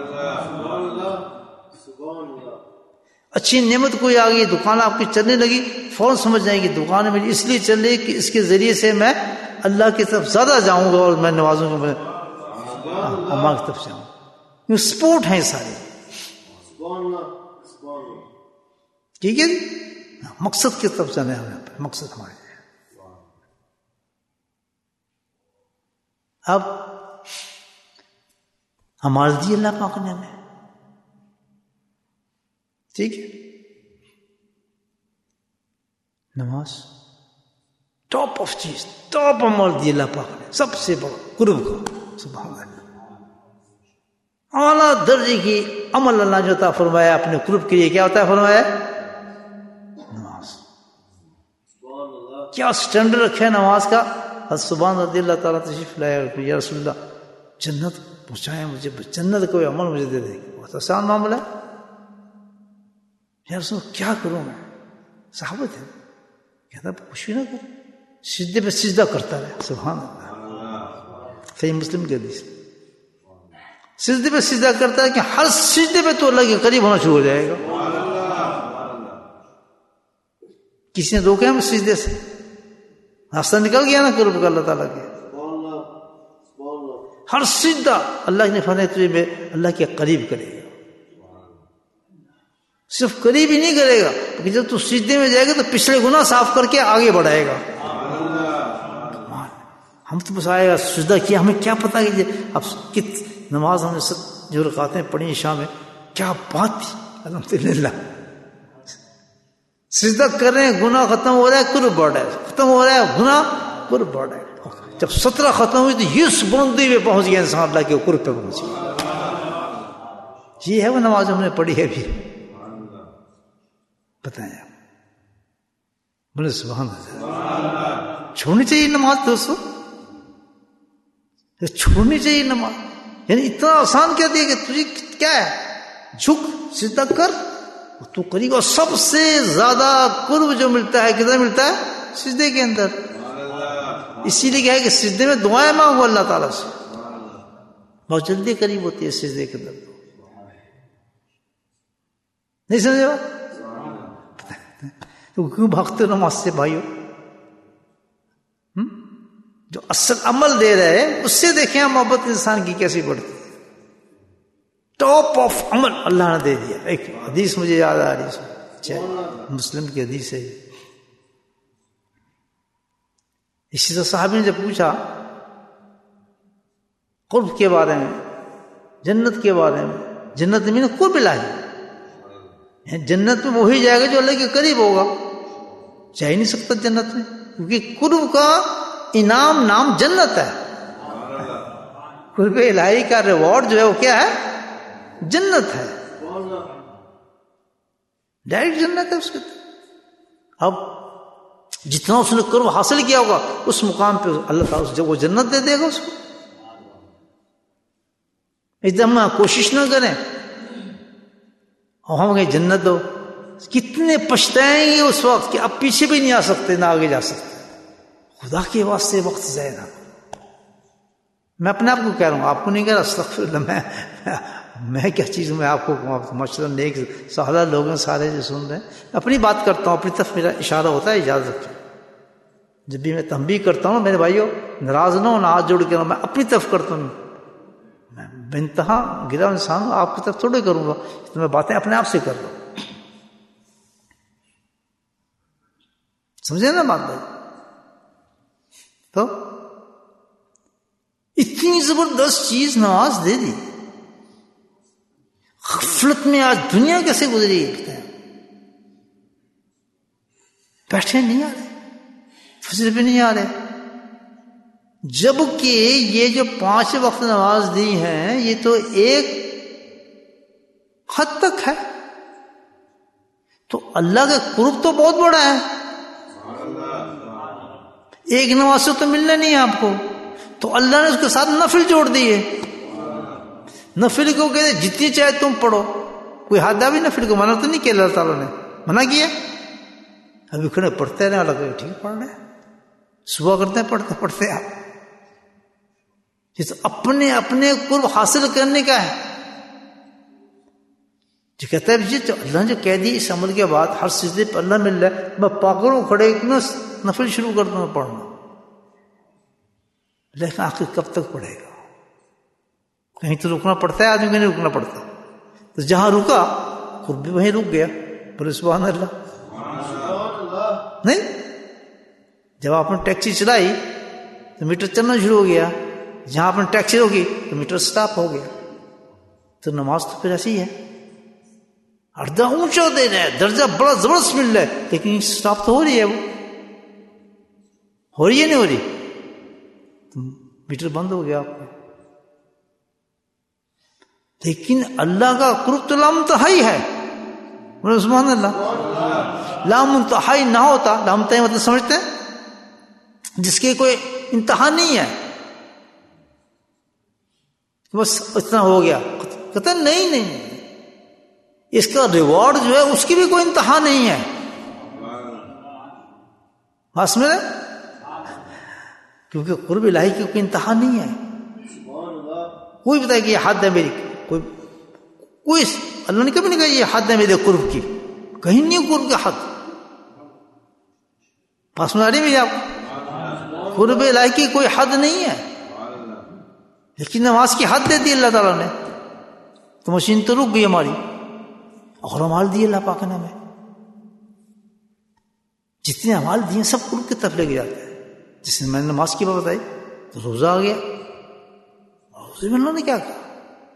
[SPEAKER 1] اچھی نعمت کوئی آ گئی، دکان آپ کی چلنے لگی، فوراً سمجھ جائیں کہ دکان میری اس لیے چل رہی کہ اس کے ذریعے سے میں اللہ کی طرف زیادہ جاؤں گا اور میں نوازوں گا، میں اللہ کی طرف جاؤں. یہ سپورٹ ہیں سارے. ٹھیک ہے جی، مقصد کی طرف جانا ہے ہمیں، مقصد ہمارے. اب ہمارے دی اللہ پاک نے ہمیں، ٹھیک ہے، نماز ٹاپ آف چیز، ٹاپ عمل دی اللہ پاک نے، سب سے بڑا قرب کا. سبحان اللہ، اعلیٰ درجے کی عمل اللہ جو عطا فرمایا اپنے قرب کے لیے. کیا عطا فرمایا؟ نماز. کیا سٹینڈرڈ رکھا ہے نماز کا؟ حضرت سبحان رضی اللہ تعالیٰ تشریف لائے، یا رسول اللہ جنت پہنچائیں مجھے، جنت کوئی عمل مجھے دے دے. بہت آسان معاملہ ہے. یا رسول کیا کروں میں؟ صحابہ تھے، کہتا کچھ بھی نہ کرو، سجدے پہ سجدہ کرتا رہے. سبحان اللہ، صحیح مسلم کے حدیث. سجدے پہ سجدہ کرتا ہے کہ ہر سجدے پہ تو اللہ کے قریب ہونا شروع ہو جائے گا. کسی نے روکا ہم سجدے سے؟ راستہ نکل گیا نا قرب کا اللہ تعالیٰ کے. ہر سجدہ اللہ نے فرمایا تجھے میں اللہ کے قریب کرے گا. صرف قریب ہی نہیں کرے گا کہ جب تو سجدے میں جائے گا تو پچھلے گناہ صاف کر کے آگے بڑھائے گا. ہم تو بس آئے گا سجدہ کیا، ہمیں کیا پتا کہ اب نماز ہم نے جو رکعتیں پڑھی شام میں، کیا بات تھی. الحمدللہ سجدہ کر رہے ہیں، گناہ ختم ہو رہا ہے، قرب بڑھ رہا ہے، ختم ہو رہا ہے گناہ، قرب بڑھ رہا ہے. جب 17 ختم ہوئی تو یہ بلندی پہ پہنچ گیا انسان، اللہ کے قرب پہ پہنچ گیا. یہ ہے وہ نماز ہم نے پڑھی ہے ابھی. بتائیں آپ، بولے سبحان اللہ. چھوڑنی چاہیے نماز دوستو، چھوڑنی چاہیے نماز. یعنی اتنا آسان کیا دیا کہ تجھے کیا ہے، جھک سجدہ کر تو کرے گا. سب سے زیادہ قرب جو ملتا ہے کدھر ملتا ہے؟ سجدے کے اندر. اسی لیے کیا ہے کہ سجدے میں دعائیں مانگو اللہ تعالیٰ سے، بہت جلدی قریب ہوتی ہے سجدے کے اندر. نہیں سمجھے بات؟ تو کیوں بھاگتے ہو نماز سے بھائیو؟ جو اصل عمل دے رہے ہیں اس سے دیکھیں محبت انسان کی کیسی بڑھتی ہے. ٹاپ آف عمل اللہ نے دے دیا. ایک حدیث مجھے یاد آ رہی ہے، مسلم کی حدیث ہے. اسی طرح صحابی نے جب پوچھا قرب کے بارے میں، جنت کے بارے میں، جنت میں قرب الہی، جنت میں وہی جائے گا جو اللہ کے قریب ہوگا. جا ہی نہیں سکتا جنت میں، کیونکہ قرب کا انعام نام جنت ہے. قرب الہی کا ریوارڈ جو ہے وہ کیا ہے؟ جنت ہے. ڈائریکٹ جنت ہے اس کے. اب جتنا اس نے قرب حاصل کیا ہوگا اس مقام پہ اللہ تعالیٰ جب وہ جنت دے دے گا اس کو. ایک دم کوشش نہ کریں اور ہم کہیں جنت دو، کتنے پچھتائیں گے اس وقت کہ اب پیچھے بھی نہیں آ سکتے نہ آگے جا سکتے. خدا کے واسطے وقت ضائع نہ. میں اپنے آپ کو کہہ رہا ہوں، آپ کو نہیں کہہ رہا. استغفر اللہ، میں کیا چیز ہوں، میں آپ کو ماشاء اللہ نیک سہلا لوگ ہیں سارے جو سن رہے ہیں. اپنی بات کرتا ہوں، اپنی طرف میرا اشارہ ہوتا ہے، اجازت رکھیں. جب بھی میں تنبیہ کرتا ہوں میرے بھائیوں ناراض نہ ہو، نہ ہاتھ جوڑ کے میں اپنی طرف کرتا ہوں. میں بے انتہا گرا انسان ہوں، آپ کی طرف تھوڑے کروں گا. تو میں باتیں اپنے آپ سے کر رہا ہوں. سمجھے نا بات بھائی؟ تو اتنی زبردست چیز نماز دے دی. غفلت میں آج دنیا کیسے گزری ہے؟ بیٹھے نہیں آ رہے، فجر پہ نہیں آ رہے، جبکہ یہ جو 5 وقت نماز دی ہیں یہ تو ایک حد تک ہے. تو اللہ کا قرب تو بہت بڑا ہے. ایک نماز سے تو ملنا نہیں ہے آپ کو، تو اللہ نے اس کے ساتھ نفل جوڑ دیے. نفل کو کہتے جتنی چاہے تم پڑھو، کوئی حد بھی نفل کو منع تو نہیں کیا. اللہ تعالیٰ نے منع کیا. ابھی کھڑے پڑھتے رہے، اللہ کہ ٹھیک پڑھ رہے ہیں، صبح کرتے ہیں پڑھتے پڑھتے. آپ اپنے اپنے قرب حاصل کرنے کا ہے. جو کہتا ہے جی اللہ نے جو کہہ دی اس عمل کے بعد ہر سجدے پہ اللہ مل رہا ہے، میں پاگلوں کھڑے اتنا نفل شروع کر دوں پڑھنا. لیکن آخر کب تک پڑھے گا؟ کہیں تو رکنا پڑتا ہے آدمی، کہیں نہیں رکنا پڑتا. تو جہاں رکا قرب بھی وہیں رک گیا. بولے سبحان اللہ. نہیں، جب آپ نے ٹیکسی چلائی تو میٹر چلنا شروع ہو گیا. جہاں آپ نے ٹیکسی روکی تو میٹر سٹاپ ہو گیا. تو نماز تو پھر ایسی ہے، اردہ اونچا دے رہا ہے، درجہ بڑا زبردست مل رہا ہے، لیکن سٹاپ تو ہو رہی ہے. وہ ہو رہی ہے نہیں ہو رہی؟ تو میٹر بند ہو گیا آپ کو. لیکن اللہ کا قرب تو لامنتہائی ہے. سبحان اللہ. لامنتہائی نہ ہوتا، لامنتہائی مطلب سمجھتے ہیں جس کے کوئی انتہا نہیں ہے، بس اتنا ہو گیا. کہتا نہیں، اس کا ریوارڈ جو ہے اس کی بھی کوئی انتہا نہیں ہے. بات سمجھ رہے؟ کیونکہ قرب الہی کی کوئی انتہا نہیں ہے. کوئی بتائے کہ یہ حد ہے میری، کوئی اللہ نے کبھی نہیں کہا یہ حد ہے میرے قرب کی، کہیں نہیں قرب کا حد. پاس میں آ رہی میری آپ کو؟ قرب الہی کی کوئی حد نہیں ہے. لیکن نماز کی حد دے دی اللہ تعالیٰ نے، تو مشین تو رک گئی ہماری. اور امال دیے اللہ پاک نے ہمیں، جتنے امال دیے سب قرب کی طرف لے کے جاتے ہیں. جس نے میں نے نماز کی بات بتائی تو روزہ آ گیا. روزے میں اللہ نے کیا کہا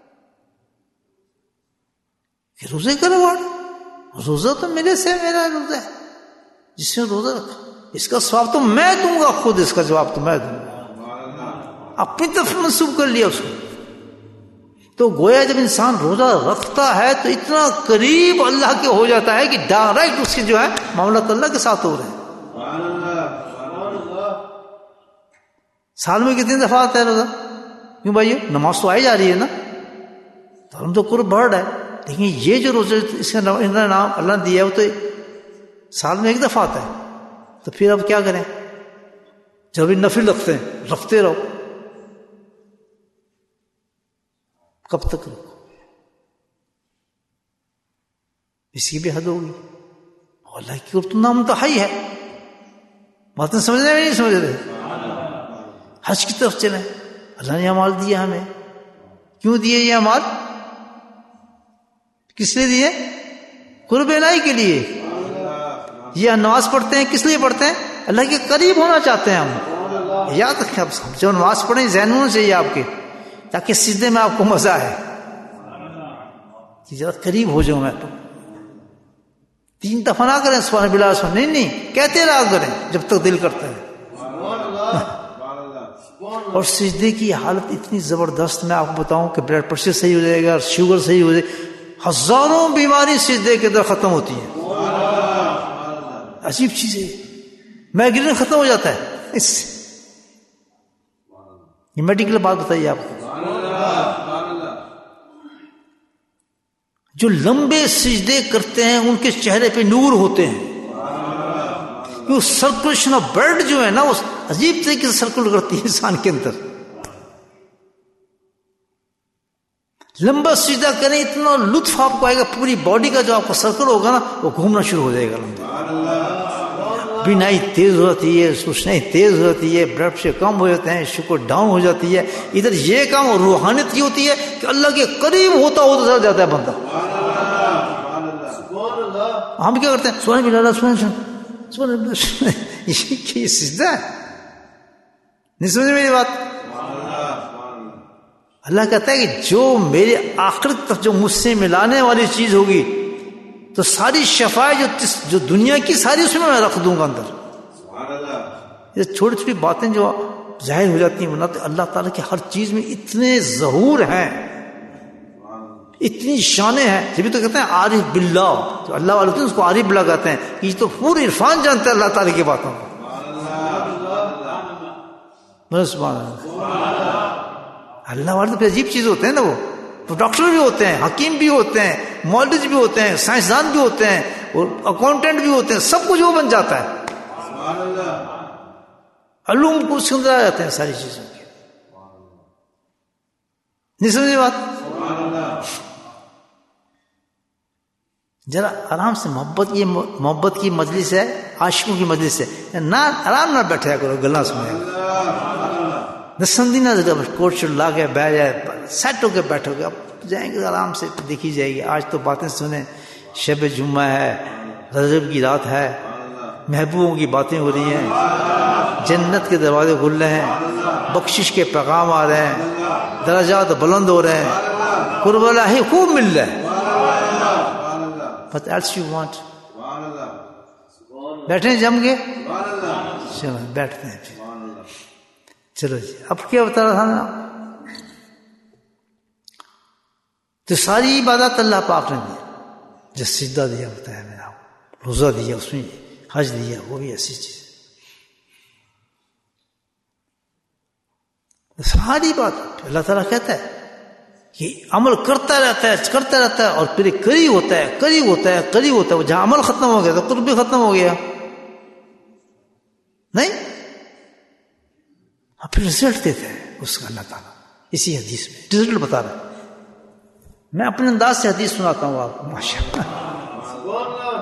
[SPEAKER 1] کہ روزے کا ریوارڈ، روزہ تو میرے سے میرا روزہ ہے. جس نے روزہ رکھا اس کا ثواب تو میں دوں گا، خود اس کا جواب تو میں دوں گا. اپنی طرف منسوب کر لیا اس کو. تو گویا جب انسان روزہ رکھتا ہے تو اتنا قریب اللہ کے ہو جاتا ہے کہ ڈائریکٹ اس کے جو ہے معاملات اللہ کے ساتھ ہو رہے ہیں. سال میں کتنی دفعہ آتا ہے روزہ؟ کیوں بھائی؟ نماز تو آئی جا رہی ہے نا، تو ہم تو قرب بڑھ رہا ہے. لیکن یہ جو روزہ اس کا نام اللہ نے دیا ہے وہ تو سال میں ایک دفعہ آتا ہے. تو پھر اب کیا کریں؟ جب نفل رکھتے ہیں رکھتے رہو. کب تک رکھو؟ اس کی بھی حد ہوگی. اللہ کی قرب تو نامنتہی ہے. باتیں سمجھ رہے ہیں نہیں سمجھ رہے؟ حج کی طرف چلیں. اللہ نے اعمال دیا ہمیں. کیوں دیے یہ اعمال؟ کس لیے دیے؟ قرب الہی کے لیے. یہ نماز پڑھتے ہیں کس لیے پڑھتے ہیں؟ اللہ کے قریب ہونا چاہتے ہیں ہم. یاد رکھیں، اب جو نماز پڑھیں ذہن ہونا چاہیے آپ کے، تاکہ سجدے میں آپ کو مزہ آئے کہ ذرا قریب ہو جاؤں میں. 3 دفعہ نہ کریں سبحان بلا سبحان، نہیں کہتے رہا کریں جب تک دل کرتا ہے. اور سجدے کی حالت اتنی زبردست، میں آپ کو بتاؤں کہ بلڈ پریشر صحیح ہو جائے گا، شوگر صحیح ہو جائے گا، ہزاروں بیماری سجدے کے اندر ختم ہوتی ہیں. عجیب چیز ہے. مائگرین ختم ہو جاتا ہے اس سے. یہ میڈیکل بات بتائیے آپ کو. جو لمبے سجدے کرتے ہیں ان کے چہرے پہ نور ہوتے ہیں. سرکولیشن آف بلڈ جو ہے نا وہ عجیب طریقے سے سرکل کرتی ہے انسان کے اندر. لمبا سجدہ کریں اتنا لطف آپ کو آئے گا، پوری باڈی کا جو آپ کا سرکل ہوگا نا وہ گھومنا شروع ہو جائے گا. بینائی تیز ہو جاتی ہے، سوچنائی تیز ہو جاتی ہے، بلڈ پریشر کم ہو جاتے ہیں، شوگر ڈاؤن ہو جاتی ہے. ادھر یہ کام اور روحانیت یہ ہوتی ہے کہ اللہ کے قریب ہوتا ہوتا جاتا ہے بندہ. ہم کیا کرتے ہیں؟ سونے بھی لالا سونے یہ سجدہ ہے. نہیں سمجھ میری بات؟ اللہ کہتا ہے کہ جو میرے آخرت تک جو مجھ سے ملانے والی چیز ہوگی تو ساری شفاعت جو دنیا کی ساری اس میں رکھ دوں گا اندر. یہ چھوٹی چھوٹی باتیں جو ظاہر ہو جاتی ہیں، تو اللہ تعالیٰ کی ہر چیز میں اتنے ظہور ہیں، اتنی شانیں ہیں. جبھی تو کہتے ہیں عارف باللہ، جو اللہ والے ہوتے ہیں اس کو عارف باللہ کہتے ہیں. یہ تو پورے عرفان جانتے ہیں اللہ تعالیٰ کی باتوں کو. اللہ والے تو عجیب چیز ہوتے ہیں نا. وہ ڈاکٹر بھی ہوتے ہیں، حکیم بھی ہوتے ہیں، مولوی بھی ہوتے ہیں، سائنسدان بھی ہوتے ہیں، اور اکاؤنٹنٹ بھی ہوتے ہیں. سب کچھ وہ بن جاتا ہے. علوم کو اس کے اندر آ جاتے ہیں ساری چیزوں کے. نہیں سمجھے بات؟ ذرا آرام سے. محبت کی مجلس ہے، عاشقوں کی مجلس ہے. نہ آرام نہ بیٹھا کرو، گلا سنیں. دسندی نہ کوٹ شوٹ لا کے بیٹھ جائے، سیٹ ہو کے بیٹھو گے. اب جائیں گے آرام سے دیکھی جائے گی. آج تو باتیں سنیں، شب جمعہ ہے، رجب کی رات ہے، محبوبوں کی باتیں ہو رہی ہیں، جنت کے دروازے کھل رہے ہیں، بخشش کے پیغام آ رہے ہیں، درجات بلند ہو رہے ہیں، قرب الہی خوب مل رہا ہے. What else you want؟ بیٹھیں جم کے. چلو بیٹھتے ہیں پھر. چلو جی اب کیا بتا رہا تھا نا. تو ساری عبادت اللہ پاک نے دی. جو سجدہ دیا بتایا میں نے آپ کو، روزہ دیا، اس میں حج دیا، وہ بھی ایسی چیز. ساری بات اللہ تعالیٰ کہتا ہے کہ عمل کرتا رہتا ہے اور پھر قریب ہوتا ہے. جہاں عمل ختم ہو گیا تو قرب بھی ختم ہو گیا. نہیں پھر رزلٹ دیتا ہے اس کا اللہ تعالیٰ. اسی حدیث میں رزلٹ بتا رہا ہے. میں اپنے انداز سے حدیث سناتا ہوں آپ کو. ماشاءاللہ.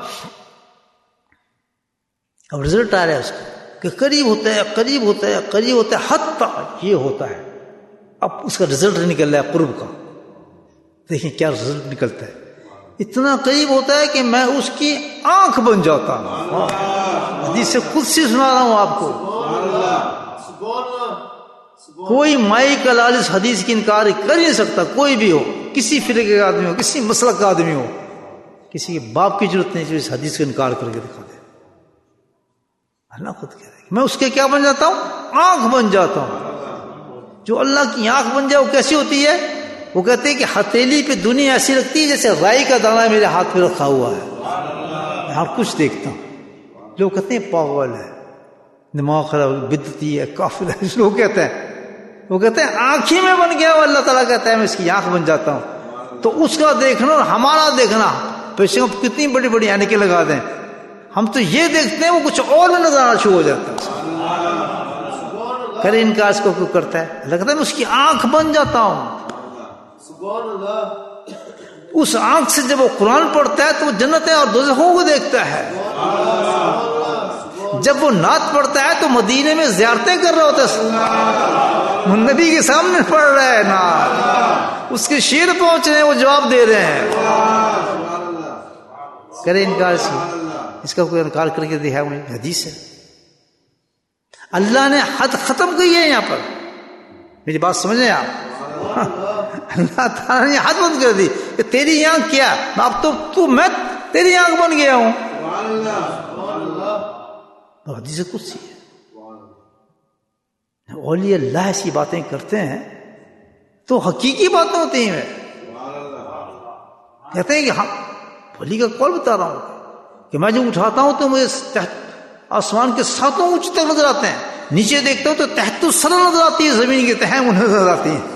[SPEAKER 1] اب رزلٹ آ رہا ہے اس کا کہ قریب ہوتا ہے حتیٰ یہ ہوتا ہے. اب اس کا رزلٹ نکل رہا ہے قرب کا. دیکھیں کیا رزلٹ نکلتا ہے. اتنا قریب ہوتا ہے کہ میں اس کی آنکھ بن جاتا ہوں. حدیث سے خود سے سنا رہا ہوں آپ کو. کوئی مائی کا لالچ حدیث کی انکار کر ہی نہیں سکتا. کوئی بھی ہو، کسی فرقے کا آدمی ہو، کسی مسلک کا آدمی ہو، کسی کے باپ کی ضرورت نہیں جو اس حدیث کا انکار کر کے دکھا دے. اللہ خود کہہ رہا ہے کہ میں اس کے کیا بن جاتا ہوں؟ آنکھ بن جاتا ہوں. جو اللہ کی آنکھ بن جائے وہ کیسی ہوتی ہے؟ وہ کہتے ہیں کہ ہتھیلی پہ دنیا ایسی لگتی ہے جیسے رائی کا دانہ میرے ہاتھ پہ رکھا ہوا ہے، میں ہر کچھ دیکھتا ہوں۔ لوگ کہتے ہیں پاگل ہے، دماغ خراب، بدعتی ہے، کافر ہے، لوگ کہتے ہیں، وہ کہتے ہیں آنکھ ہی میں بن گیا ہوں۔ اللہ تعالیٰ کہتا ہے میں اس کی آنکھ بن جاتا ہوں۔ تو اس کا دیکھنا اور ہمارا دیکھنا، پیچھے ہم کتنی بڑی بڑی عینکیں لگا دیں، ہم تو یہ دیکھتے ہیں، وہ کچھ اور میں نظر آنا شروع ہو جاتا ہے۔ کرے انکار اس کو کوئی کرتا ہے، اللہ کہتا ہے میں اس کی آنکھ بن جاتا ہوں۔ اس آنکھ سے جب وہ قرآن پڑھتا ہے تو وہ جنتیں اور دوزخوں کو دیکھتا ہے۔ جب وہ نعت پڑھتا ہے تو مدینے میں زیارتیں کر رہا ہوتا ہے، نبی کے سامنے پڑھ رہا ہے نعت، اس کے شعر پہنچ رہے ہیں، وہ جواب دے رہے ہیں۔ کرے انکار اس کا کوئی انکار کر کے دکھایا مجھے، حدیث ہے۔ اللہ نے حد ختم کی ہے یہاں پر، میری بات سمجھ رہے ہیں آپ؟ اللہ تعالیٰ نے حد بند کر دی کہ تیری آنکھ کیا، اب تو میں تیری آنکھ بن گیا ہوں۔ حدیث قدسی ہے۔ اولیاء اللہ ایسی باتیں کرتے ہیں تو حقیقی باتیں ہوتی ہیں۔ کہتے ہیں کہ ہم ولی کا قول بتا رہا ہوں کہ میں جب اٹھاتا ہوں تو مجھے آسمان کے ساتوں اونچے تک نظر آتے ہیں، نیچے دیکھتا ہوں تو تحت الثری نظر آتی ہے، زمین کے تہہ نظر آتی ہیں۔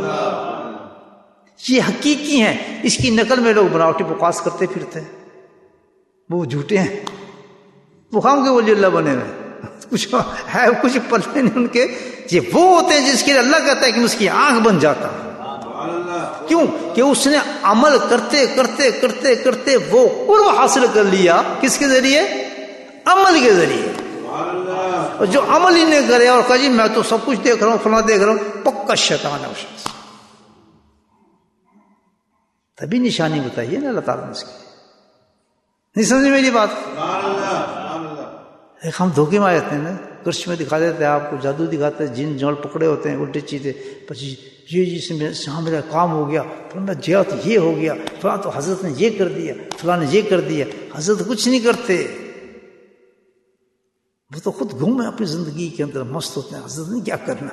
[SPEAKER 1] یہ حقیقی ہیں، اس کی نقل میں لوگ بناوٹی بکواس کرتے پھرتے ہیں، وہ جھوٹے ہیں، وہ خام کے ولی اللہ بنے ہوئے، کچھ ہے کچھ پلے نہیں ان کے۔ یہ وہ ہوتے ہیں جس کے لیے اللہ کہتا ہے کہ میں اس کی آنکھ بن جاتا ہوں۔ کیوں کہ اس نے عمل کرتے کرتے کرتے کرتے وہ قرب حاصل کر لیا، کس کے ذریعے؟ عمل کے ذریعے۔ اور جو عمل ہی نہیں کرے اور کہا جی میں تو سب کچھ دیکھ رہا ہوں، فلاں دیکھ رہا ہوں، پکا شیطان ہے وہ شخص۔ تبھی نشانی بتائیے نا اللہ تعالیٰ نے اس کی، نہیں سمجھے میری بات؟ ایک ہم دھوکے میں آ جاتے ہیں نا، کرش میں دکھا دیتے ہیں آپ کو، جادو دکھاتے ہیں، جن جوڑ پکڑے ہوتے ہیں الٹے چیزیں، یہ میرا کام ہو گیا، فلاں جیا تو یہ ہو گیا، فلاں تو حضرت نے یہ کر دیا، فلاں نے یہ کر دیا۔ حضرت کچھ نہیں کرتے، وہ تو خود گھومے اپنی زندگی کے اندر مست ہوتے ہیں، حضرت نے کیا کرنا۔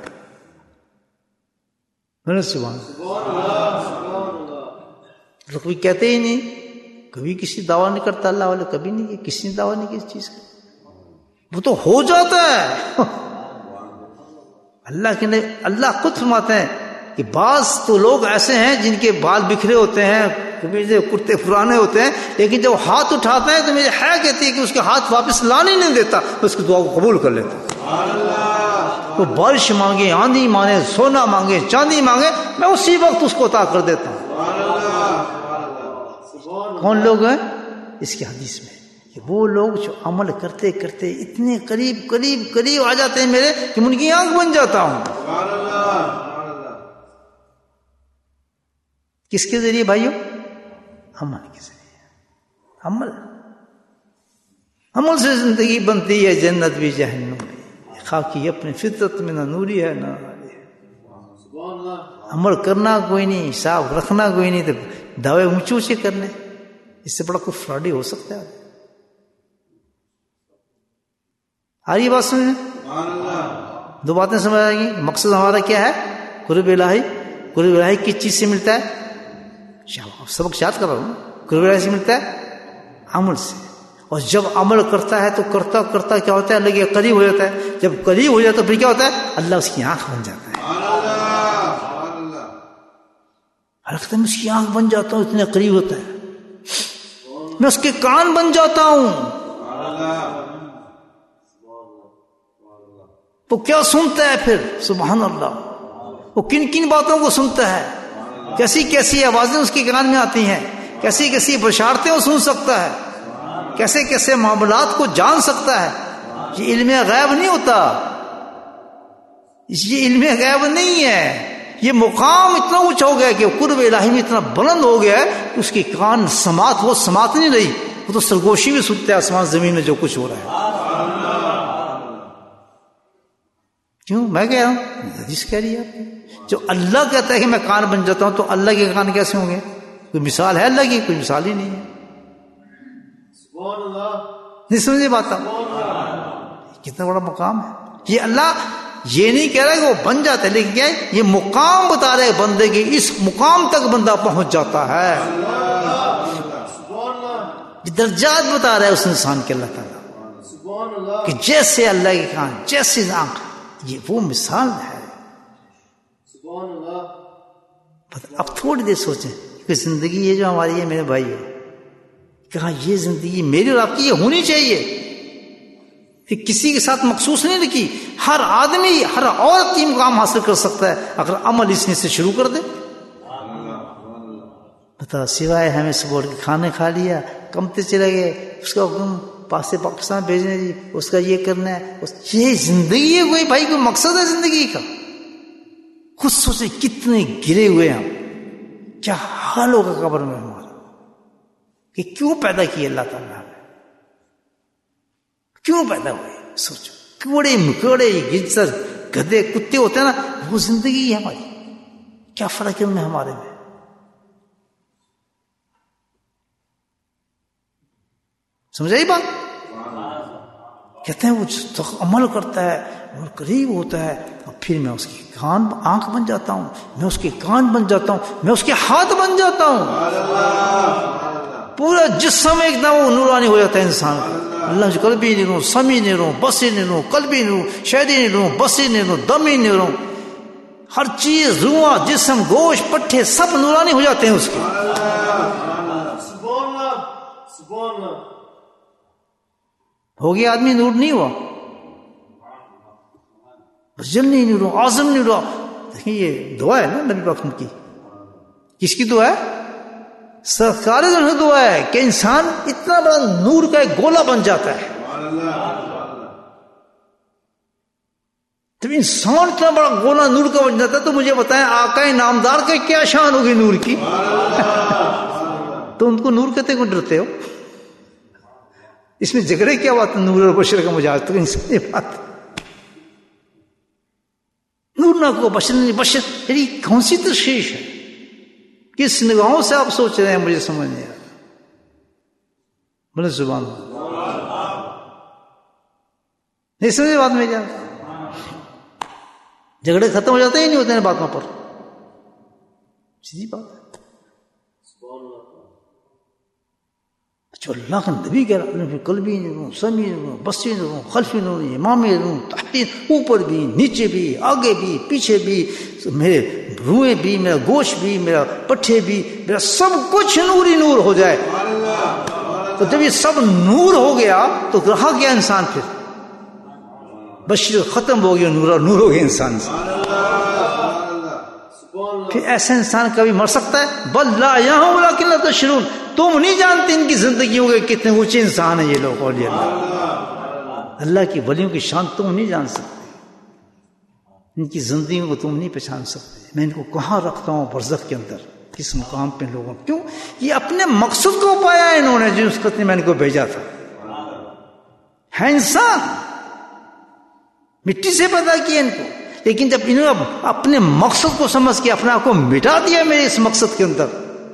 [SPEAKER 1] سبحان اللہ، کوئی کہتے ہی نہیں، کبھی کسی دعویٰ نہیں کرتا اللہ والے، کبھی نہیں کیا، کسی نے دعویٰ نہیں کیا اس چیز کا، وہ تو ہو جاتا ہے۔ اللہ خود فرماتے ہیں کہ بعض تو لوگ ایسے ہیں جن کے بال بکھرے ہوتے ہیں، قمیضیں کرتے پرانے ہوتے ہیں، لیکن جب ہاتھ اٹھاتے ہیں تو مجھے ہے کہتی ہے کہ اس کے ہاتھ واپس لانے نہیں دیتا، اس کی دعا کو قبول کر لیتا۔ وہ بارش مانگے، آندھی مانگے، سونا مانگے، چاندی مانگے، میں اسی وقت اس کو عطا کر دیتا ہوں۔ کون لوگ ہیں اس کی حدیث میں؟ کہ وہ لوگ جو عمل کرتے کرتے اتنے قریب قریب قریب آ جاتے ہیں میرے کہ ان کی آنکھ بن جاتا ہوں۔ کس کے ذریعے بھائیو؟ عمل کے ذریعے۔ عمل سے زندگی بنتی ہے، جنت بھی جہنم بھی، خاکی اپنی فطرت میں نہ نوری ہے نہ عمل کرنا کوئی نہیں، حساب رکھنا کوئی نہیں، تو دعوے اونچے اونچے کرنے، اس سے بڑا کوئی فراڈی ہو سکتا ہے؟ آ رہی بات سمجھ؟ دو باتیں سمجھ آئیں گی۔ مقصد ہمارا کیا ہے؟ قرب الہی۔ قرب الہی کس چیز سے ملتا ہے؟ سبق یاد کر رہا ہوں، قرب الہی سے ملتا ہے عمل سے۔ اور جب عمل کرتا ہے تو کرتا کرتا کیا ہوتا ہے؟ اللہ کے قریب ہو جاتا ہے۔ جب قریب ہو جاتا ہے پھر کیا ہوتا ہے؟ اللہ اس کی آنکھ بن جاتا ہے۔ حرکت میں اس کی آنکھ بن جاتا ہوں، اتنے قریب ہوتا ہے۔ میں اس کے کان بن جاتا ہوں، وہ کیا سنتا ہے پھر؟ سبحان اللہ، وہ کن کن باتوں کو سنتا ہے، کیسی کیسی آوازیں اس کے کان میں آتی ہیں، کیسی کیسی بشارتیں وہ سن سکتا ہے، کیسے کیسے معاملات کو جان سکتا ہے۔ یہ علم غیب نہیں ہوتا، یہ علم غیب نہیں ہے، یہ مقام اتنا اونچا ہو گیا کہ قرب الہی میں اتنا بلند ہو گیا ہے کہ اس کے کان سماعت، وہ سماعت نہیں رہی، وہ تو سرگوشی بھی سنتا ہے آسمان زمین میں جو کچھ ہو رہا ہے۔ کیوں؟ میں کہہ رہا ہوں، حدیث کہہ رہی ہے۔ جو اللہ کہتا ہے کہ میں کان بن جاتا ہوں، تو اللہ کے کان کیسے ہوں گے؟ کوئی مثال ہے اللہ کی؟ کوئی مثال ہی نہیں ہے۔ نہیں سمجھے بات؟ کتنا بڑا مقام ہے یہ! اللہ یہ نہیں کہہ رہا کہ وہ بن جاتا ہے، لیکن کیا ہے یہ مقام بتا رہے بندے کے، اس مقام تک بندہ پہنچ جاتا ہے، یہ درجات بتا رہا ہے اس انسان کے اللہ تعالیٰ کہ جیسے اللہ کے کان، جیسے آنکھ، یہ وہ مثال ہے۔ اب تھوڑی دیر سوچیں کہ زندگی یہ جو ہماری ہے میرے بھائی، کہاں یہ زندگی میری اور آپ کی یہ ہونی چاہیے، کسی کے ساتھ مخصوص نہیں رکھی، ہر آدمی ہر عورت کی مقام حاصل کر سکتا ہے اگر عمل اس نے سے شروع کر دے۔ بتا سوائے ہمیں صبح کے کھانے کھا لیا، کمتے چلے گئے، اس کا حکم پاس سے پاکستان بھیجنے جی، اس کا یہ کرنا ہے، یہ زندگی ہے کوئی بھائی، کوئی مقصد ہے زندگی کا؟ خود سوچے کتنے گرے ہوئے ہیں ہم، کیا حال ہوگا قبر میں ہمارا، کہ کیوں پیدا کیے اللہ تعالیٰ نے، کیوں پیدا ہوئے؟ سوچو، کوڑے مکوڑے گجر گدھے کتے ہوتے ہیں نا، وہ زندگی ہے ہماری، کیا فرق ہے ان میں ہمارے میں؟ سمجھائی بات؟ کہتے ہیں وہ عمل کرتا ہے اور قریب ہوتا ہے، اور پھر میں اس کی آنکھ بن جاتا ہوں، میں اس کے کان بن جاتا ہوں، میں اس کے ہاتھ بن جاتا ہوں، پورا جسم ایک دم وہ نورانی ہو جاتا ہے انسان کا۔ اللہ جو قلبی نہیں رہوں، سمی نہیں رہوں، بسی نہیں رہوں، قلبی نہیں رہوں، شہدی نہیں رہوں، بسی نہیں رہوں، دمی نہیں رہوں، ہر چیز روح جسم گوشت پٹھے سب نورانی ہو جاتے ہیں اس کے۔ ہو گیا آدمی نور نہیں ہوا، بس جلنی نہیں رہا، اعظم نہیں رہا۔ دیکھیں یہ دعا ہے نا نبی پاک کی، کس کی دعا ہے؟ سرکار دعا ہے کہ انسان اتنا بڑا نور کا ایک گولا بن جاتا ہے۔ جب انسان اتنا بڑا گولا نور کا بن جاتا ہے تو مجھے بتائیں آقا نامدار کا کیا شان ہوگی نور کی؟ تو ان کو نور کہتے کو ڈرتے ہو؟ اس میں جھگڑے کیا بات ہے؟ نور اور بشر کا مجاز تو انسان یہ بات، نور نہ کو بشر نہیں، بشر یعنی کون سی تشریح ہے؟ کس نگاہوں سے آپ سوچ رہے ہیں مجھے سمجھ نہیں آ رہا۔ بولے زبان نہیں سمجھے بات میں جا، جھگڑے ختم ہو جاتے ہی نہیں ہوتے ہیں باتوں پر، سیدھی بات ہے۔ جو اللہ کا نبی کہہ رہا ہے قلبی نہیں رہوں، سمی نہیں رہوں، بسی نہیں رہوں، خلفی نہیں رہوں، امامی نہیں رہوں، تحتی، اوپر بھی نیچے بھی آگے بھی پیچھے بھی، میرے روئیں بھی، میرا گوشت بھی، میرا پٹھے بھی، میرا سب کچھ نور ہی نور ہو جائے۔ تو جب یہ سب نور ہو گیا تو رہا کیا انسان؟ پھر بشیر ختم ہو گیا، نور ہو گیا انسان سے۔ پھر ایسا انسان کبھی مر سکتا ہے؟ بل لا یہاں ولکن لا تشعرون، تم نہیں جانتے ان کی زندگیوں کے کتنے اونچے انسان ہیں یہ لوگ، اولیاء اللہ کی ولیوں کی شان تم نہیں جان سکتے، ان کی زندگیوں کو تم نہیں پہچان سکتے۔ میں ان کو کہاں رکھتا ہوں برزخ کے اندر، کس مقام پہ لوگوں، کیوں؟ یہ اپنے مقصد کو پایا انہوں نے جس وقت میں ان کو بھیجا تھا۔ ہے انسان، مٹی سے پیدا کیا ان کو، لیکن جب انہوں نے اپنے مقصد کو سمجھ کے اپنے آپ کو مٹا دیا میرے اس مقصد کے اندر،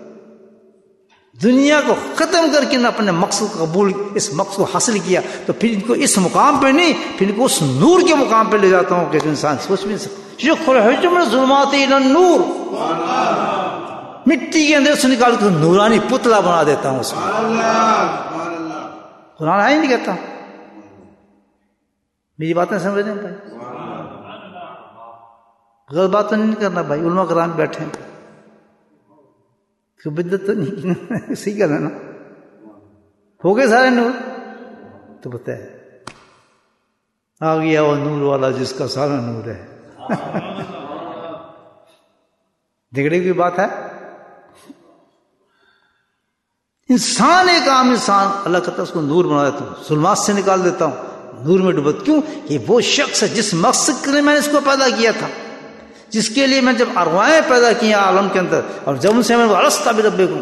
[SPEAKER 1] دنیا کو ختم کر کے نہ اپنے مقصد کو قبول، اس مقصد کو حاصل کیا، تو پھر ان کو اس مقام پہ نہیں، پھر ان کو اس نور کے مقام پہ لے جاتا ہوں کہ انسان سوچ بھی نہیں سکتا۔ یخرج من الظلمات الی النور، مٹی کے اندر سے نکال کر نورانی پتلا بنا دیتا ہوں اس میں۔ قرآن آئے نہیں کہتا، میری باتیں سمجھ رہے ہیں بھائی؟ غلط بات تو نہیں کرنا بھائی، علماء کرام بیٹھے ہیں، بدت تو نہیں، صحیح کہنا نا، ہو گئے سارے نور، تو بتائے آ گیا وہ نور والا جس کا سارا نور ہے۔ جھگڑے کی بات ہے؟ انسان ایک عام انسان اللہ کہتا ہے اس کو نور بنا دیتا ہوں، ظلمات سے نکال دیتا ہوں، نور میں ڈوبت۔ کیوں؟ یہ وہ شخص ہے جس مقصد کے لیے میں نے اس کو پیدا کیا تھا، جس کے لیے میں جب ارواحیں پیدا کی عالم کے اندر، اور جب ان سے میں الست بربکم،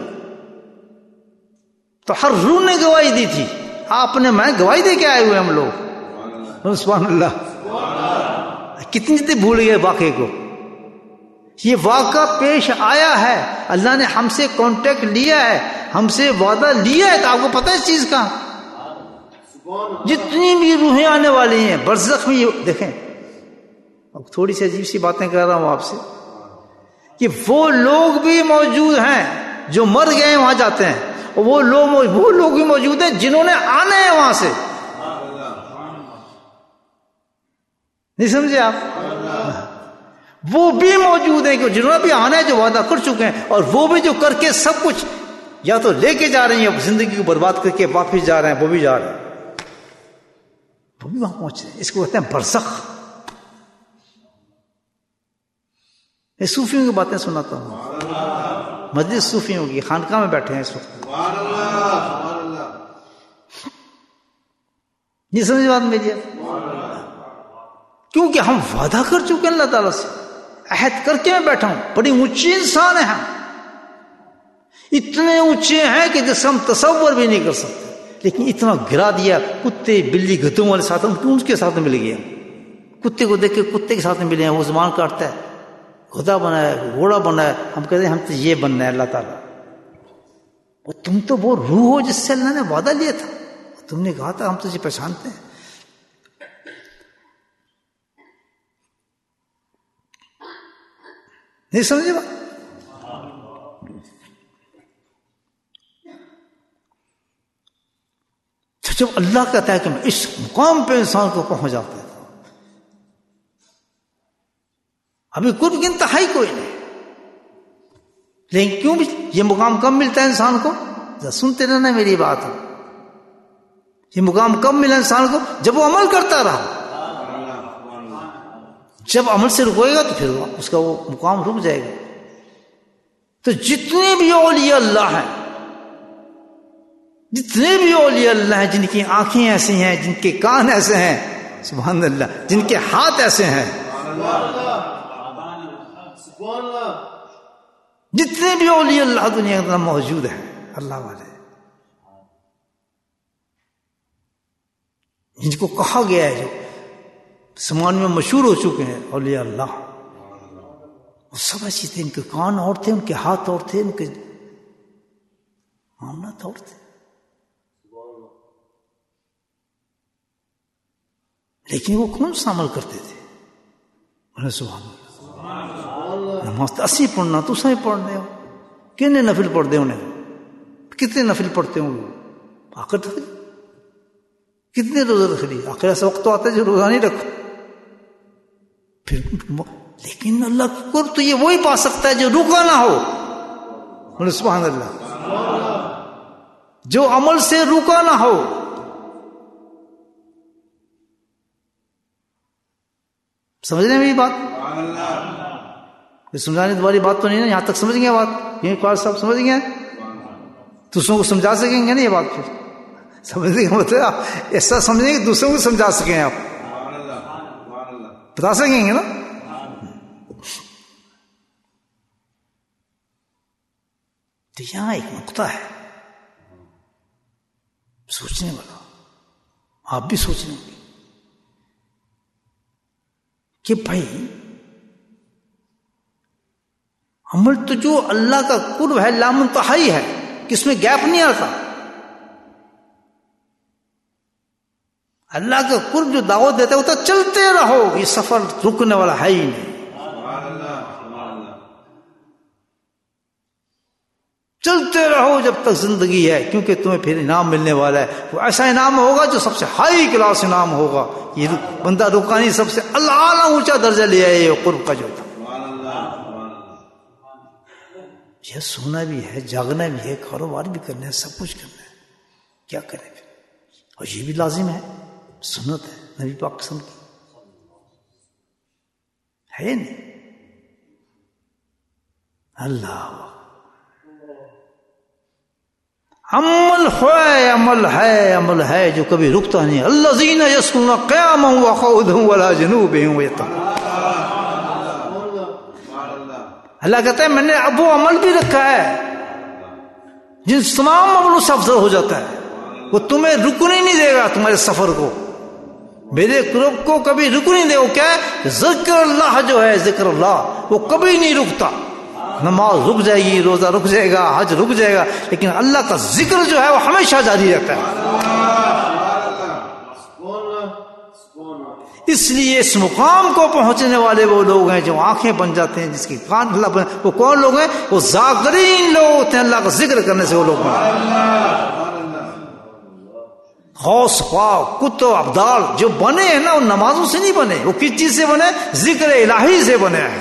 [SPEAKER 1] تو ہر روح نے گواہی دی تھی، آپ نے میں گواہی دے کے آئے ہوئے ہم لوگ، سبحان اللہ۔ کتنی بھول گئے واقعے کو، یہ واقعہ پیش آیا ہے، اللہ نے ہم سے کانٹیکٹ لیا ہے، ہم سے وعدہ لیا ہے، تو آپ کو پتہ ہے اس چیز کا، جتنی بھی روحیں آنے والی ہیں برزخ میں، یہ دیکھیں اب تھوڑی سی عجیب سی باتیں کر رہا ہوں آپ سے کہ وہ لوگ بھی موجود ہیں جو مر گئے ہیں وہاں جاتے ہیں، اور وہ لوگ بھی موجود ہیں جنہوں نے آنا ہے وہاں سے. نہیں سمجھے آپ؟ وہ بھی موجود ہیں کہ جنہوں نے بھی آنا ہے، جو وعدہ کر چکے ہیں، اور وہ بھی جو کر کے سب کچھ یا تو لے کے جا رہے ہیں یا زندگی کو برباد کر کے واپس جا رہے ہیں، وہ بھی جا رہے ہیں، وہ بھی وہاں پہنچے. اس کو کہتے ہیں برزخ. یہ صوفیوں کی باتیں سناتا ہوں، مسجد صوفیوں کی، خانقاہ میں بیٹھے ہیں اس وقت. یہ سمجھ بات میری ہے؟ کیونکہ ہم وعدہ کر چکے ہیں اللہ تعالیٰ سے، عہد کر کے میں بیٹھا ہوں. بڑی اونچی انسان ہیں ہم، اتنے اونچے ہیں کہ جس ہم تصور بھی نہیں کر سکتے، لیکن اتنا گرا دیا. کتے بلی گدھوں والے ساتھ ہم ان کے ساتھ مل گئے. کتے کو دیکھ کے کتے کے ساتھ ملے ہیں، وہ زبان کاٹتا ہے، گدھا بنا ہے، گھوڑا بنا ہے. ہم کہتے ہیں ہم تو یہ بننا ہے اللہ تعالیٰ. وہ تم تو وہ روح ہو جس سے اللہ نے وعدہ لیا تھا، تم نے کہا تھا ہم تجھے پہچانتے ہیں. نہیں سمجھے بات؟ جب اللہ کہتا ہے کہ میں اس مقام پہ انسان کو پہنچ جاتا ہے، ابھی قرب کی انتہائی کوئی نہیں، لیکن کیوں بھی یہ مقام کب ملتا ہے انسان کو؟ سنتے رہنا میری بات. یہ مقام کب ملا انسان کو؟ جب وہ عمل کرتا رہا. جب عمل سے رکوئے گا تو پھر اس کا وہ مقام رک جائے گا. تو جتنے بھی اولیاء اللہ ہیں، جتنے بھی اولیاء اللہ ہیں، جن کی آنکھیں ایسی ہیں، جن کے کان ایسے ہیں، سبحان اللہ، جن کے ہاتھ ایسے ہیں، جتنے بھی اولیاء اللہ دنیا کے اندر موجود ہیں، اللہ والے، جن کو کہا گیا ہے، جو سمان میں مشہور ہو چکے ہیں اولیاء اللہ، وہ سب ایسی تھے. ان کے کان اور تھے، ان کے ہاتھ اور تھے، ان کے معاملات اور تھے، لیکن وہ کون سا عمل کرتے تھے؟ سبحان اللہ. نماز اسی پڑھنا تو سہی پڑھنے ہو، کتنے نفل پڑھتے انہیں، کتنے نفل پڑھتے ہوں وہ، آخر تک کتنے روزہ رکھ لی. آخر ایسا وقت تو آتا ہے جو روزہ نہیں رکھو پھر. لیکن اللہ کی قرب تو یہ وہی پا سکتا ہے جو رکا نہ ہو. سبحان اللہ. جو عمل سے رکا نہ ہو. سمجھ رہے ہیں میری بات؟ سمجھانے والی بات تو نہیں نا، یہاں تک سمجھ گئے بات؟ یہ قاری صاحب سمجھ گئے؟ دوسروں کو سمجھا سکیں گے نا یہ بات؟ پھر سمجھنے کا مطلب ایسا سمجھیں کہ دوسروں کو سمجھا سکیں، آپ بتا سکیں گے نا. تو یہاں ایک نقطہ ہے سوچنے والا، آپ بھی سوچ لیں گے کہ بھائی عمل تو جو اللہ کا قرب ہے لامنتہائی ہے، کہ اس میں گیپ نہیں آتا. اللہ کا قرب جو دعوت دیتا ہے وہ تو چلتے رہو، یہ سفر رکنے والا ہے ہی نہیں. چلتے رہو جب تک زندگی ہے، کیونکہ تمہیں پھر انعام ملنے والا ہے. وہ ایسا انعام ہوگا جو سب سے ہائی کلاس انعام ہوگا. یہ بندہ رکانی سب سے اللہ اعلیٰ اونچا درجہ لے آئے یہ قرب کا جو تھا. یہ سونا بھی ہے، جاگنا بھی ہے، کاروبار بھی کرنا ہے، سب کچھ کرنا ہے. کیا کریں پھر؟ اور یہ بھی لازم ہے، سنت ہے نبی پاک قسم کی ہے نہیں. اللہ عمل ہے، عمل ہے، عمل ہے جو کبھی رکتا نہیں. الذین یصلون قیاما وقعودا وعلی جنوبہم یتقون. اللہ کہتا ہے میں نے اب وہ عمل بھی رکھا ہے جن تمام عملوں سے افضل ہو جاتا ہے. وہ تمہیں رکنے نہیں دے گا، تمہارے سفر کو، میرے قرب کو کبھی رک نہیں دے. وہ کیا ہے؟ ذکر اللہ جو ہے، ذکر اللہ وہ کبھی نہیں رکتا. نماز رک جائے گی، روزہ رک جائے گا، حج رک جائے گا، لیکن اللہ کا ذکر جو ہے وہ ہمیشہ جاری رہتا ہے. اس لیے اس مقام کو پہنچنے والے وہ لوگ ہیں جو آنکھیں بن جاتے ہیں، جس کی کان اللہ بن، وہ کون لوگ ہیں؟ وہ ذاکرین لوگ ہوتے ہیں، اللہ کا ذکر کرنے سے وہ لوگ بنے۔ غوث پاک کتب ابدال جو بنے ہیں نا، وہ نمازوں سے نہیں بنے، وہ کس چیز سے بنے؟ ذکر الہی سے بنے ہیں۔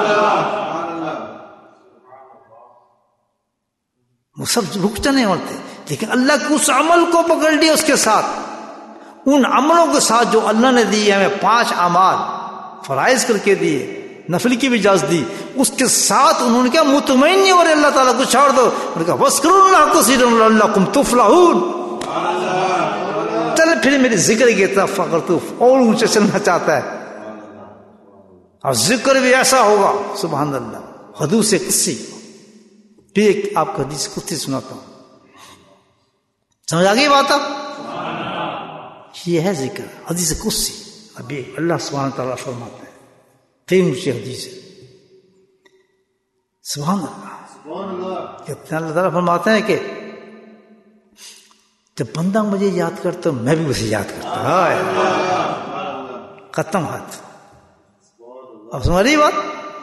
[SPEAKER 1] وہ سب رکتے نہیں ہوتے، لیکن اللہ کے اس عمل کو پکڑ لیا، اس کے ساتھ ان عملوں کے ساتھ جو اللہ نے دیے ہمیں 5 اعمال فرائض کر کے دیے، نفل کی بھی اجازت دی، اس کے ساتھ انہوں نے کیا مطمئن نہیں ہو رہے اللہ تعالیٰ کو چھوڑ دو، انہوں نے کہا وَاذْكُرُوا اللَّهَ كَثِيرًا لَعَلَّكُمْ تُفْلِحُونَ، چل پھر میری ذکر کی طرف اگر تو اور اونچے چلنا چاہتا ہے، اور ذکر بھی ایسا ہوگا سبحان اللہ۔ حدیث قدسی، پھر ایک آپ کو حدیث قدسی سناتا ہوں، سمجھ آ گئی بات؟ اب یہ ہے ذکر، حدیث قدسی۔ ابھی اللہ سبحانہ تعالیٰ فرماتے ہیں، پھر اونچی حدیث ہے، سبحان اللہ۔ اللہ تعالیٰ فرماتے ہیں کہ جب بندہ مجھے یاد کرتا میں بھی اسے یاد کرتا ہوں، ختم ہاتھ۔ اب سمجھ رہی بات؟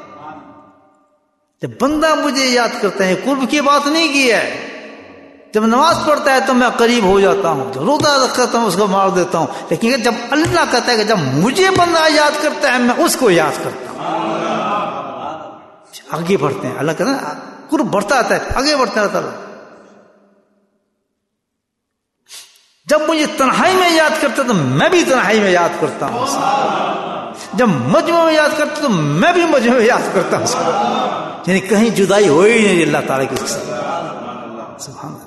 [SPEAKER 1] جب بندہ مجھے یاد کرتا ہے، قرب کی بات نہیں کی ہے، جب نماز پڑھتا ہے تو میں قریب ہو جاتا ہوں، جب روزہ رکھتا ہوں اس کو مار دیتا ہوں، لیکن جب اللہ کہتا ہے کہ جب مجھے بندہ یاد کرتا ہے میں اس کو یاد کرتا ہوں، آگے بڑھتے ہیں۔ اللہ کہتا ہے قرب بڑھتا آتا ہے، آگے بڑھتے ہیں اللہ تعالیٰ۔ جب مجھے تنہائی میں یاد کرتا تو میں بھی تنہائی میں یاد کرتا ہوں، جب مجمع میں یاد کرتا تو میں بھی مجمع میں یاد کرتا ہوں، یعنی کہیں جدائی ہو ہی نہیں اللہ تعالیٰ کی سبحان اللہ۔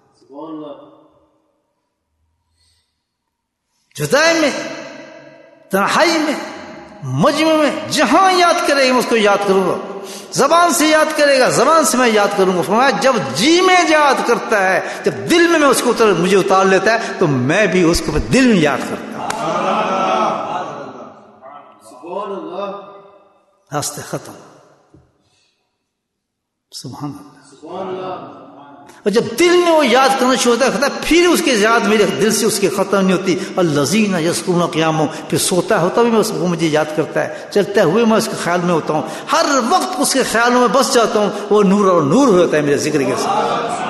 [SPEAKER 1] جدائی میں، تنہائی میں، مجمع میں، جہاں یاد کرے گا میں اس کو یاد کروں گا، زبان سے یاد کرے گا زبان سے میں یاد کروں گا۔ فرمایا جب جی میں یاد کرتا ہے، جب دل میں اس کو مجھے اتار لیتا ہے تو میں بھی اس کو دل میں یاد کرتا ہوں۔ راستے ختم، سبحان اللہ۔ اور جب دل میں وہ یاد کرنا شروع ہوتا ہے پھر اس کے یاد میرے دل سے اس کی ختم نہیں ہوتی۔ الذین یذکرون قیاما، پھر سوتا ہوتا بھی میں اس کو مجھے یاد کرتا ہے، چلتے ہوئے میں اس کے خیال میں ہوتا ہوں، ہر وقت اس کے خیالوں میں بس جاتا ہوں، وہ نور اور نور ہوتا ہے میرے ذکر کے ساتھ۔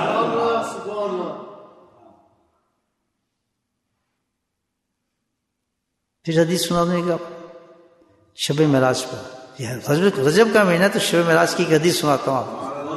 [SPEAKER 1] پھر حدیث سنا دیں گے آپ شب معراج پر، یہ رجب کا مہینہ تو شب معراج کی حدیث سناتا ہوں آپ۔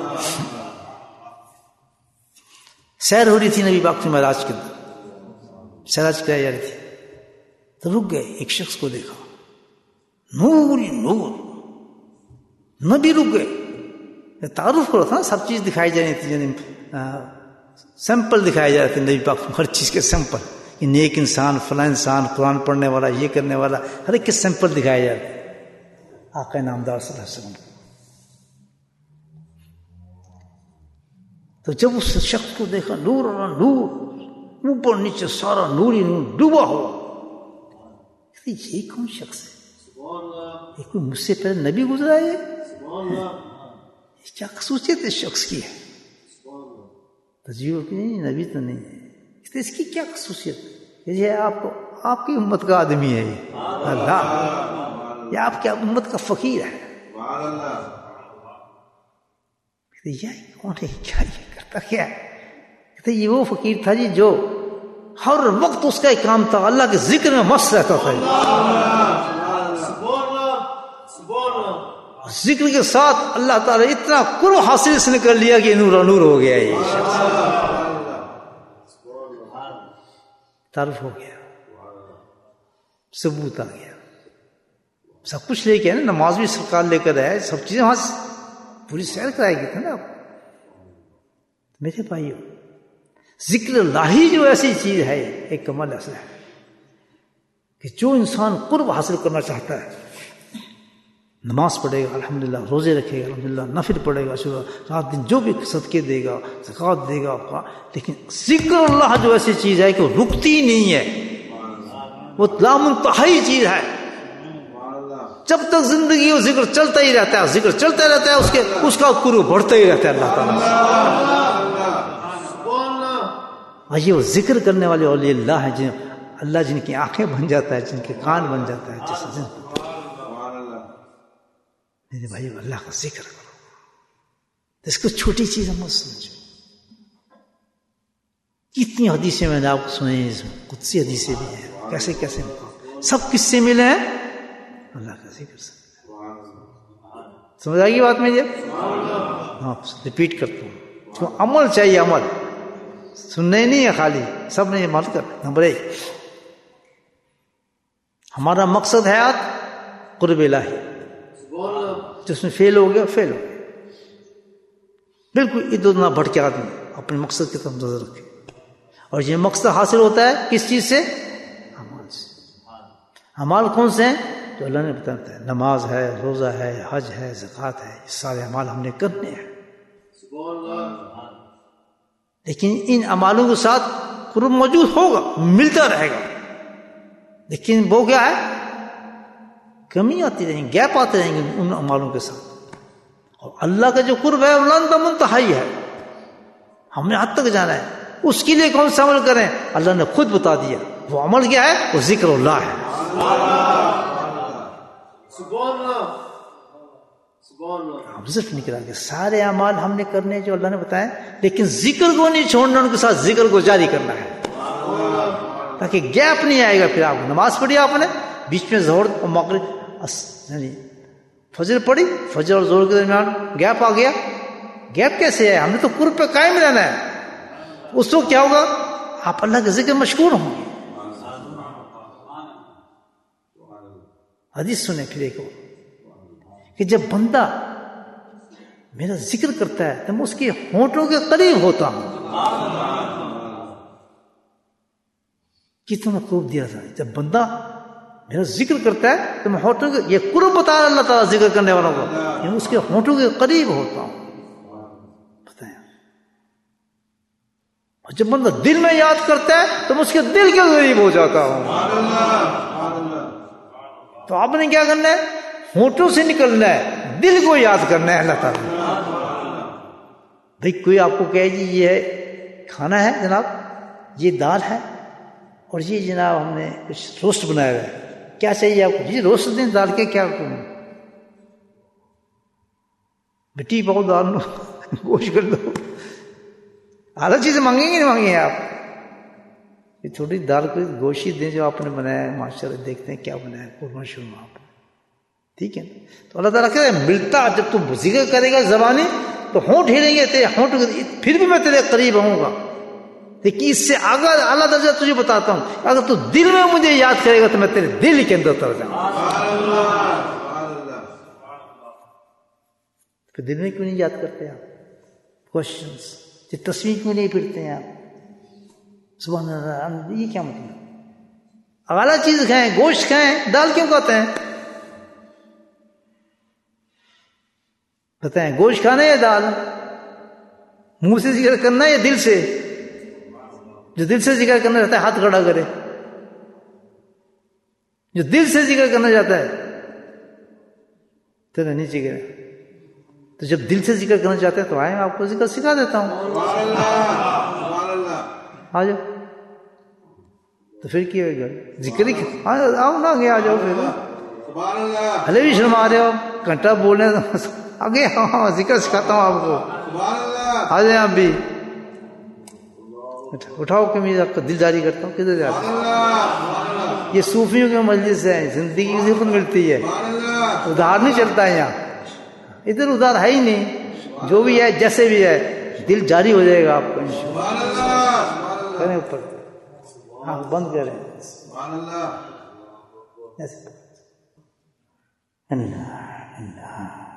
[SPEAKER 1] سیر ہو رہی تھی نبی پاک کی معراج کے اندر، سیراج کرائی جا رہی تھی تو رک گئے، ایک شخص کو دیکھا، نور ہی نور، نبی رک گئے، تعارف ہو رہا تھا، سب چیز دکھائی جا رہی تھی، یعنی سیمپل دکھائے جا رہے تھے نبی پاک، ہر چیز کے سیمپل، یہ نیک انسان، فلاں انسان، قرآن پڑھنے والا، یہ کرنے والا، ہر ایک کے سیمپل دکھائے جا رہے تھے آقا نامدار صلی اللہ علیہ وسلم۔ تو جب اس شخص کو دیکھا، نور اور نور، اوپر نیچے سارا نور ہی نور ڈوبا ہوا، یہ کون شخص ہے؟ یہ کوئی مجھ سے پہلے نبی گزرا ہے؟ کیا خصوصیت اس شخص کی ہے؟ تجیب کی نہیں، نبی تو نہیں ہے، اس کی کیا خصوصیت ہے؟ یہ آپ کی امت کا آدمی ہے، یہ اللہ، یہ آپ کی امت کا فقیر ہے۔ یہ کون ہے؟ کیا یہ کرتا کیا ہے؟ کہتے یہ وہ فقیر تھا جی جو ہر وقت اس کا ایک کام تھا اللہ کے ذکر میں مست رہتا تھا، ذکر کے ساتھ اللہ تعالیٰ اتنا قرب حاصل اس نے کر لیا کہ نور نور ہو گیا، یہ شخص تعارف ہو گیا، ثبوت آ گیا، سب کچھ لے کے نا، نماز بھی سرکار لے کر آئے، سب چیزیں وہاں پوری سیر کرائے گی تھا نا آپ۔ میرے بھائیو، ذکر اللہ جو ایسی چیز ہے، ایک کمال ایسا ہے کہ جو انسان قرب حاصل کرنا چاہتا ہے، نماز پڑھے گا الحمدللہ، روزے رکھے گا الحمدللہ، نفل پڑھے گا، رات دن جو بھی صدقے دے گا، زکوٰۃ دے گا، لیکن ذکر اللہ جو ایسی چیز ہے کہ وہ رکتی نہیں ہے، وہ لامنتہی چیز ہے، جب تک زندگی وہ ذکر چلتا ہی رہتا ہے، ذکر چلتا رہتا ہے، اس کا قرب بڑھتا ہی رہتا ہے اللہ تعالیٰ سے۔ یہ وہ ذکر کرنے والے اولیاء اللہ ہیں جنہیں اللہ جن کی آنکھیں بن جاتا ہے، جن کے کان بن جاتا ہے، جن میرے بھائی اللہ کا ذکر کرو، اس کو چھوٹی چیز مت سمجھو. کتنی حدیثیں میں نے آپ کو سنائی، قدسی حدیثیں بھی ہیں، کیسے کیسے سب کس سے ملے ہیں؟ اللہ کا ذکر سے. سمجھ آئے گی بات میری؟ ہاں ریپیٹ کرتا ہوں. تو عمل چاہیے، عمل سننے نہیں ہے خالی، سب نے عمل کر. نمبر 1 ہمارا مقصد ہے قرب الہی. جس میں فیل ہو گیا فیل ہو گیا. بالکل ادھر نہ بھٹکے آدمی، اپنے مقصد کی طرف نظر رکھے. اور یہ مقصد حاصل ہوتا ہے کس چیز سے؟ اعمال سے. اعمال کون سے ہیں؟ جو اللہ نے بتاتا ہے. نماز ہے، روزہ ہے، حج ہے، زکوٰۃ ہے، یہ سارے اعمال ہم نے کرنے ہیں. لیکن ان اعمالوں کے ساتھ قرب موجود ہوگا، ملتا رہے گا. لیکن وہ کیا ہے؟ کمی آتی رہیں گی، گیپ آتے رہیں گے ان اعمالوں کے ساتھ. اور اللہ کا جو قرب ہے وہ منتہائی ہے، ہم نے حد تک جانا ہے. اس کے لیے کون سا عمل کریں؟ اللہ نے خود بتا دیا. وہ عمل کیا ہے؟ وہ ذکر اللہ ہے. ہم صرف نہیں کریں گے، سارے اعمال ہم نے کرنے جو اللہ نے بتایا، لیکن ذکر کو نہیں چھوڑنا، ان کے ساتھ ذکر کو جاری کرنا ہے تاکہ گیپ نہیں آئے گا. پھر آپ نماز پڑھی، آپ نے بیچ میں ظہر اور مغرب فجر پڑھی، فجر اور ظہر کے درمیان گیپ آ گیا. گیپ کیسے ہے؟ ہم نے تو قرب پہ قائم رہنا ہے. اس وقت کیا ہوگا؟ آپ اللہ کے ذکر مشغول ہوں گے. حدیث سنیں پھر ایک کہ جب بندہ میرا ذکر کرتا ہے تو میں اس کے ہونٹوں کے قریب ہوتا ہوں. کتنا قرب دیا تھا. جب بندہ میرا ذکر کرتا ہے تو میں ہونٹوں کے، یہ قرب بتا رہا اللہ تعالیٰ ذکر کرنے والوں کو، میں اس کے ہونٹوں کے قریب ہوتا ہوں. بتائیں. اور جب بندہ دل میں یاد کرتا ہے تو میں اس کے دل کے قریب ہو جاتا ہوں. تو آپ نے کیا کرنا ہے؟ ہونٹوں سے نکلنا ہے، دل کو یاد کرنا ہے اللہ تعالیٰ. بھائی کوئی آپ کو کہے جی یہ کھانا ہے جناب، یہ دال ہے، اور یہ جناب ہم نے کچھ روسٹ بنایا ہوا ہے، کیا چاہیے آپ کو؟ جی روسٹ دیں دال کے. کیا کروں؟ مٹی پاؤ دال لو، گوشت کر دو، اعلیٰ چیزیں مانگیں گے نہیں مانگیں آپ؟ یہ چھوٹی دال کو گوشت دیں جو آپ نے بنایا ہے. ماشاء اللہ دیکھتے ہیں کیا بنایا ہے، قربان شروع آپ. ٹھیک ہے. تو اللہ تعالیٰ کہتے ہیں ملتا، جب تم ذکر کرے گا زبانی تو ہونٹ ہلیں گے تیرے ہونٹ، پھر بھی میں تیرے قریب ہوں گا. لیکن اس سے آگے اعلیٰ درجہ تجھے بتاتا ہوں، اگر تو دل میں مجھے یاد کرے گا تو میں تیرے دل کے اندر اتر جاؤں گا. پھر دل میں کیوں نہیں یاد کرتے آپ؟ کوشچنس. یہ تصویر کیوں نہیں پھرتے ہیں آپ؟ سبحان اللہ، یہ کیا مطلب؟ اعلیٰ چیز کھائیں، گوشت کھائیں، دال کیوں کھاتے ہیں؟ بتائیں، گوشت کھانا یا دال؟ منہ سے ذکر کرنا یا دل سے؟ جو دل سے ذکر کرنا چاہتا ہے ہاتھ کھڑا کرے. جو دل سے ذکر کرنا چاہتا ہے تو نیچے گرے. تو جب دل سے ذکر کرنا چاہتے ہیں تو آئے، آپ کو ذکر سکھا دیتا ہوں. آ جاؤ. تو پھر کیا ہوگا؟ ذکر ہی آؤ نا، آگے آ جاؤ. پھر ہلے بھی شرما رہے ہو، گھنٹہ بولنے آگے. ہاں ذکر سکھاتا ہوں آپ کو. آ جائیں آپ بھی. اٹھاؤ کہ میں آپ کا دل جاری کرتا ہوں. کدھر جاتا ہوں؟ یہ صوفیوں کے مجلس ہے، زندگی کی سکون ملتی ہے، ادھار نہیں چلتا ہے یہاں. ادھر ادھار ہے ہی نہیں. جو بھی ہے جیسے بھی ہے دل جاری ہو جائے گا آپ کو انشاءاللہ. کریں اوپر، آنکھ بند کریں. اللہ اللہ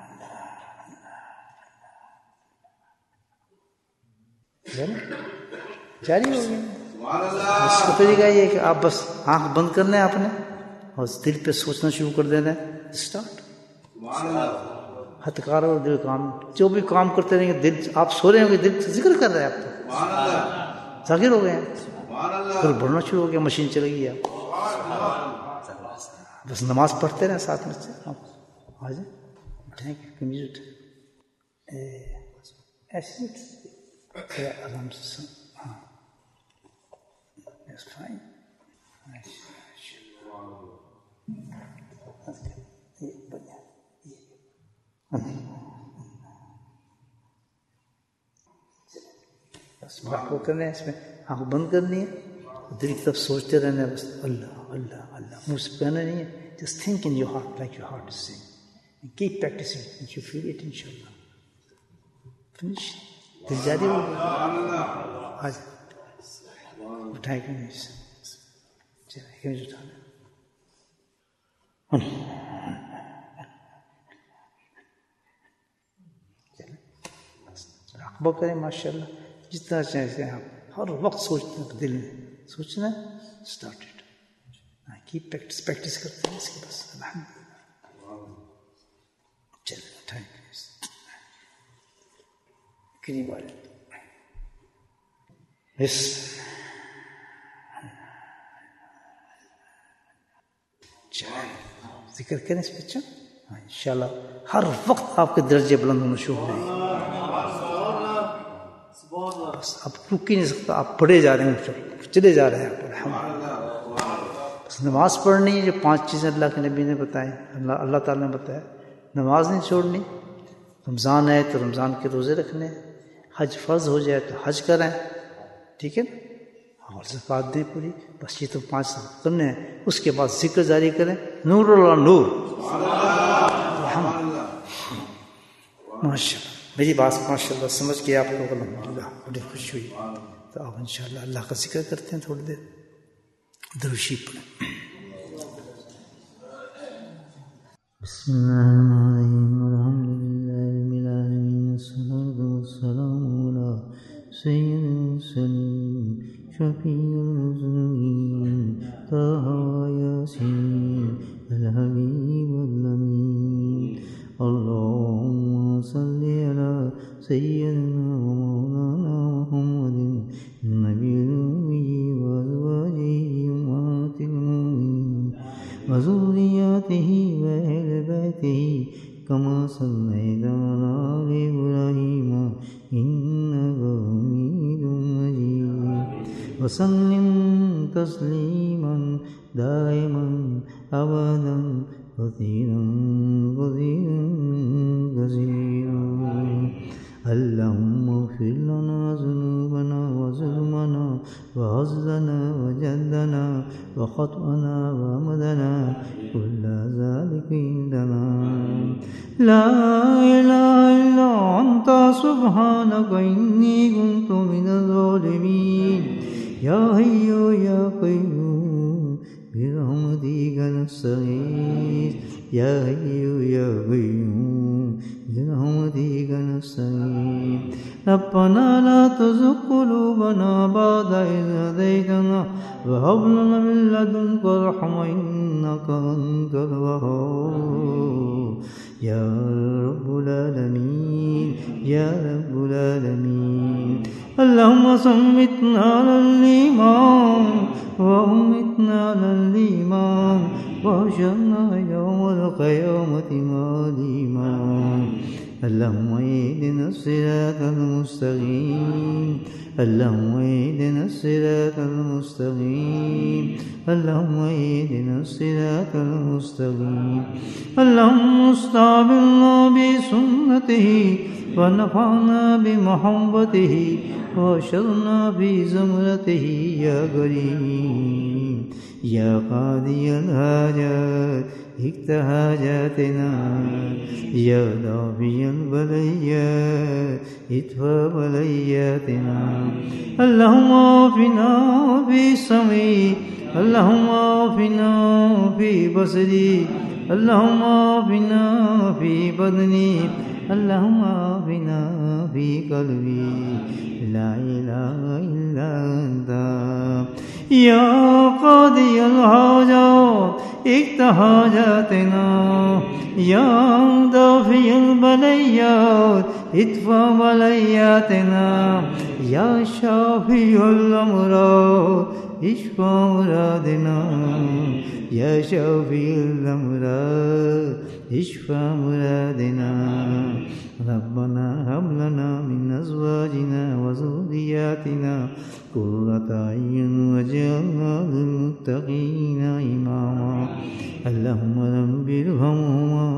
[SPEAKER 1] جاری ہو گیا. اس کا طریقہ یہ ہے کہ آپ بس آنکھ بند کرنا ہے آپ نے، اور دل پہ سوچنا شروع کر دینا ہے. اسٹارٹ. ہتھکار اور دل کام، جو بھی کام کرتے رہیں گے دل، آپ سو رہے ہوں گے دل ذکر کر رہے ہیں، آپ تو ذاکر ہو گئے ہیں. پھر بڑھنا شروع ہو گیا، مشین چل گئی ہے. بس نماز پڑھتے رہیں ساتھ میں سے. آپ آ جائیں، اٹھیں کمیز اٹھیں، ایسے آرام سے. ہاں فائن. बस वो करना है, इसमें आँख बंद करनी है, दिल की तरफ सोचते रहना है, बस अल्लाह अल्लाह अल्लाह, मुंह से कहना नहीं है, just think in your heart like your heart is saying, and keep practicing and you feel it inshallah. Finish. दिल जारी हो गया, आज उठाए क्यों नहीं, चला क्यों उठाना, राखबा करें माशाल्लाह, जितना चाहते हैं आप, हर वक्त सोचते हैं दिल में, सोचना है, स्टार्ट इट, कीप प्रैक्टिस करते हैं इसके, बस अल्हम्दुलिल्लाह। चलो थैंक यू, करीब आ जाए इस जिक्र करें इस बच्चा, इंशाल्लाह हर वक्त आपके दर्जे बुलंद होना शुरू हो जाएंगे, बस आप रुक ही नहीं सकता, आप पढ़े जा रहे हैं, चले जा रहे हैं आप, बस नमाज पढ़नी है, जो 5 चीज़ें अल्लाह के नबी ने बताई, अल्लाह ताला ने बताया, नमाज नहीं छोड़नी, रमज़ान है तो रमज़ान के रोज़े रखने, हज फ़र्ज हो जाए तो हज करें, ठीक है ना, और ज़कात दें पूरी, बस ये तो 5 करने हैं, उसके बाद जिक्र जारी करें, नूर नूर, माशाल्लाह मेरी बात माशाल्लाह समझ के आप लोग अल्हम्दुलिल्लाह बड़ी खुशी हुई, तो अब इंशाल्लाह अल्लाह का जिक्र करते हैं, थोड़ी देर दरूद शरीफ पढ़ें। बिस्मिल्लाहिर्रहमानिर्रहीम, अल्हम्दुलिल्लाहि रब्बिल आलमीन, अस्सलातु वस्सलामु अला सय्यिदिल मुरसलीन, शफीउल मुज़निबीन, ताहा यासीन, अल हबीबुल अमीन, अल्लाहुम्मा सल्लि अला सय्यिदिना व मौलाना मुहम्मदिन नबिय्यिल उम्मी व अज़वाजिहि उम्महातिल मुमिनीन व ज़ुर्रिय्यतिहि व अहलि बैतिहि कमा सल्लैता अला आलि इब्राहीम इन्नका हमीदुम मजीद व सल्लिम तस्लीमन दाइमन अबदन कसीरन अल्लाहुम्मा इग़फिर लना ज़ुनूबना व ज़ुल्मना व हज़्ज़ना व जद्दना व ख़तअना व अमदना कुल्ला ज़ालिका इंदना ला इलाहा इल्ला अंता सुब्हानका इन्नी कुन्तु मिनज़ ज़ालिमीन या हय्यु या क़य्यूम बिरहमतिका नस्तगीथ या हय्यु या क़य्यूम बिरहमतिका नस्तगीथ रब्बना ला तुज़िग़ क़ुलूबना बअद इज़ हदैतना व हब लना मिन लदुनका रहमह इन्नका अंतल वहाब या रब्बुल आलमीन या रब्बुल आलमीन अल्लाहुम्मा सम्मितना अलल ईमान व अम्मितना अलल ईमान व हशरना यौमल क़ियामति मअल ईमान अल्लाहुम्मा इहदिना सिरातल मुस्तक़ीम अल्लाहुम्मा इहदिना सिरातल मुस्तक़ीम अल्लाहुम्मा इहदिना सिरातल मुस्तक़ीम अल्लाहुम्मा इस्तबिलना बिसुन्नतिही व नफ़अना बिमुहब्बतिही व हशरना फी ज़ुमरतिही या करीम या क़ादियल हाजात इक़्ज़ि हाजातना या दाफ़ियल बलय्यात इदफ़ा बलय्यातना अल्लाहुम्मा आफ़िना फ़ी समई अल्लाहुम्मा आफ़िना फ़ी बसरी अल्लाहुम्मा आफ़िना फ़ी बदनी अल्लाहुम्मा आफ़िना फ़ी क़ल्बी ला इलाहा इल्ला अंता या क़ादियल हाजात इक़्ज़ि हाजातना या दाफ़ियल बलय्यात इदफ़ा बलय्यातना या शाफ़ियुल अमराद इशफ़ा मुरादना या शाफ़ियुल अमराद इशफ़ा मुरादना रब्बना हब लना मिन अज़वाजिना व ज़ुर्रिय्यतिना क़ुर्रता अय्युन वज'अलना लिल-मुत्तक़ीना इमामा अल्लाहुम्मा रब्बिरहमहुमा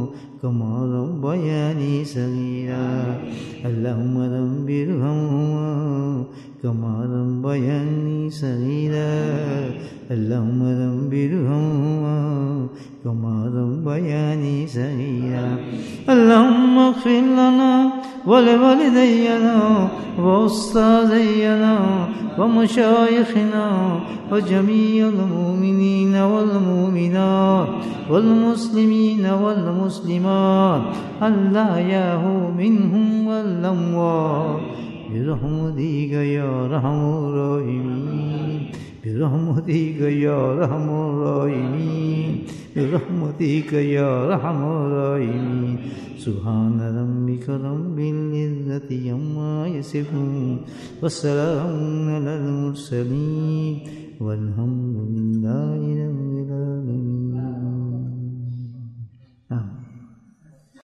[SPEAKER 2] كما ربياني صغيرا اللهم رب ارحمهما كما ربياني صغيرا اللهم رب ارحمهما كما ربياني صغيرا اللهم اغفر لنا ولوالدينا وأستاذينا ومشايخنا وجميع المؤمنين والمؤمنات والمسلمين والمسلمات الأحياء منهم والأموات برحمتك يا أرحم الراحمين برحمتك يا أرحم الراحمين برحمتك يا أرحم الراحمين سبحان ربك رب العزة عما يصفون وسلام على المرسلين والحمد لله رب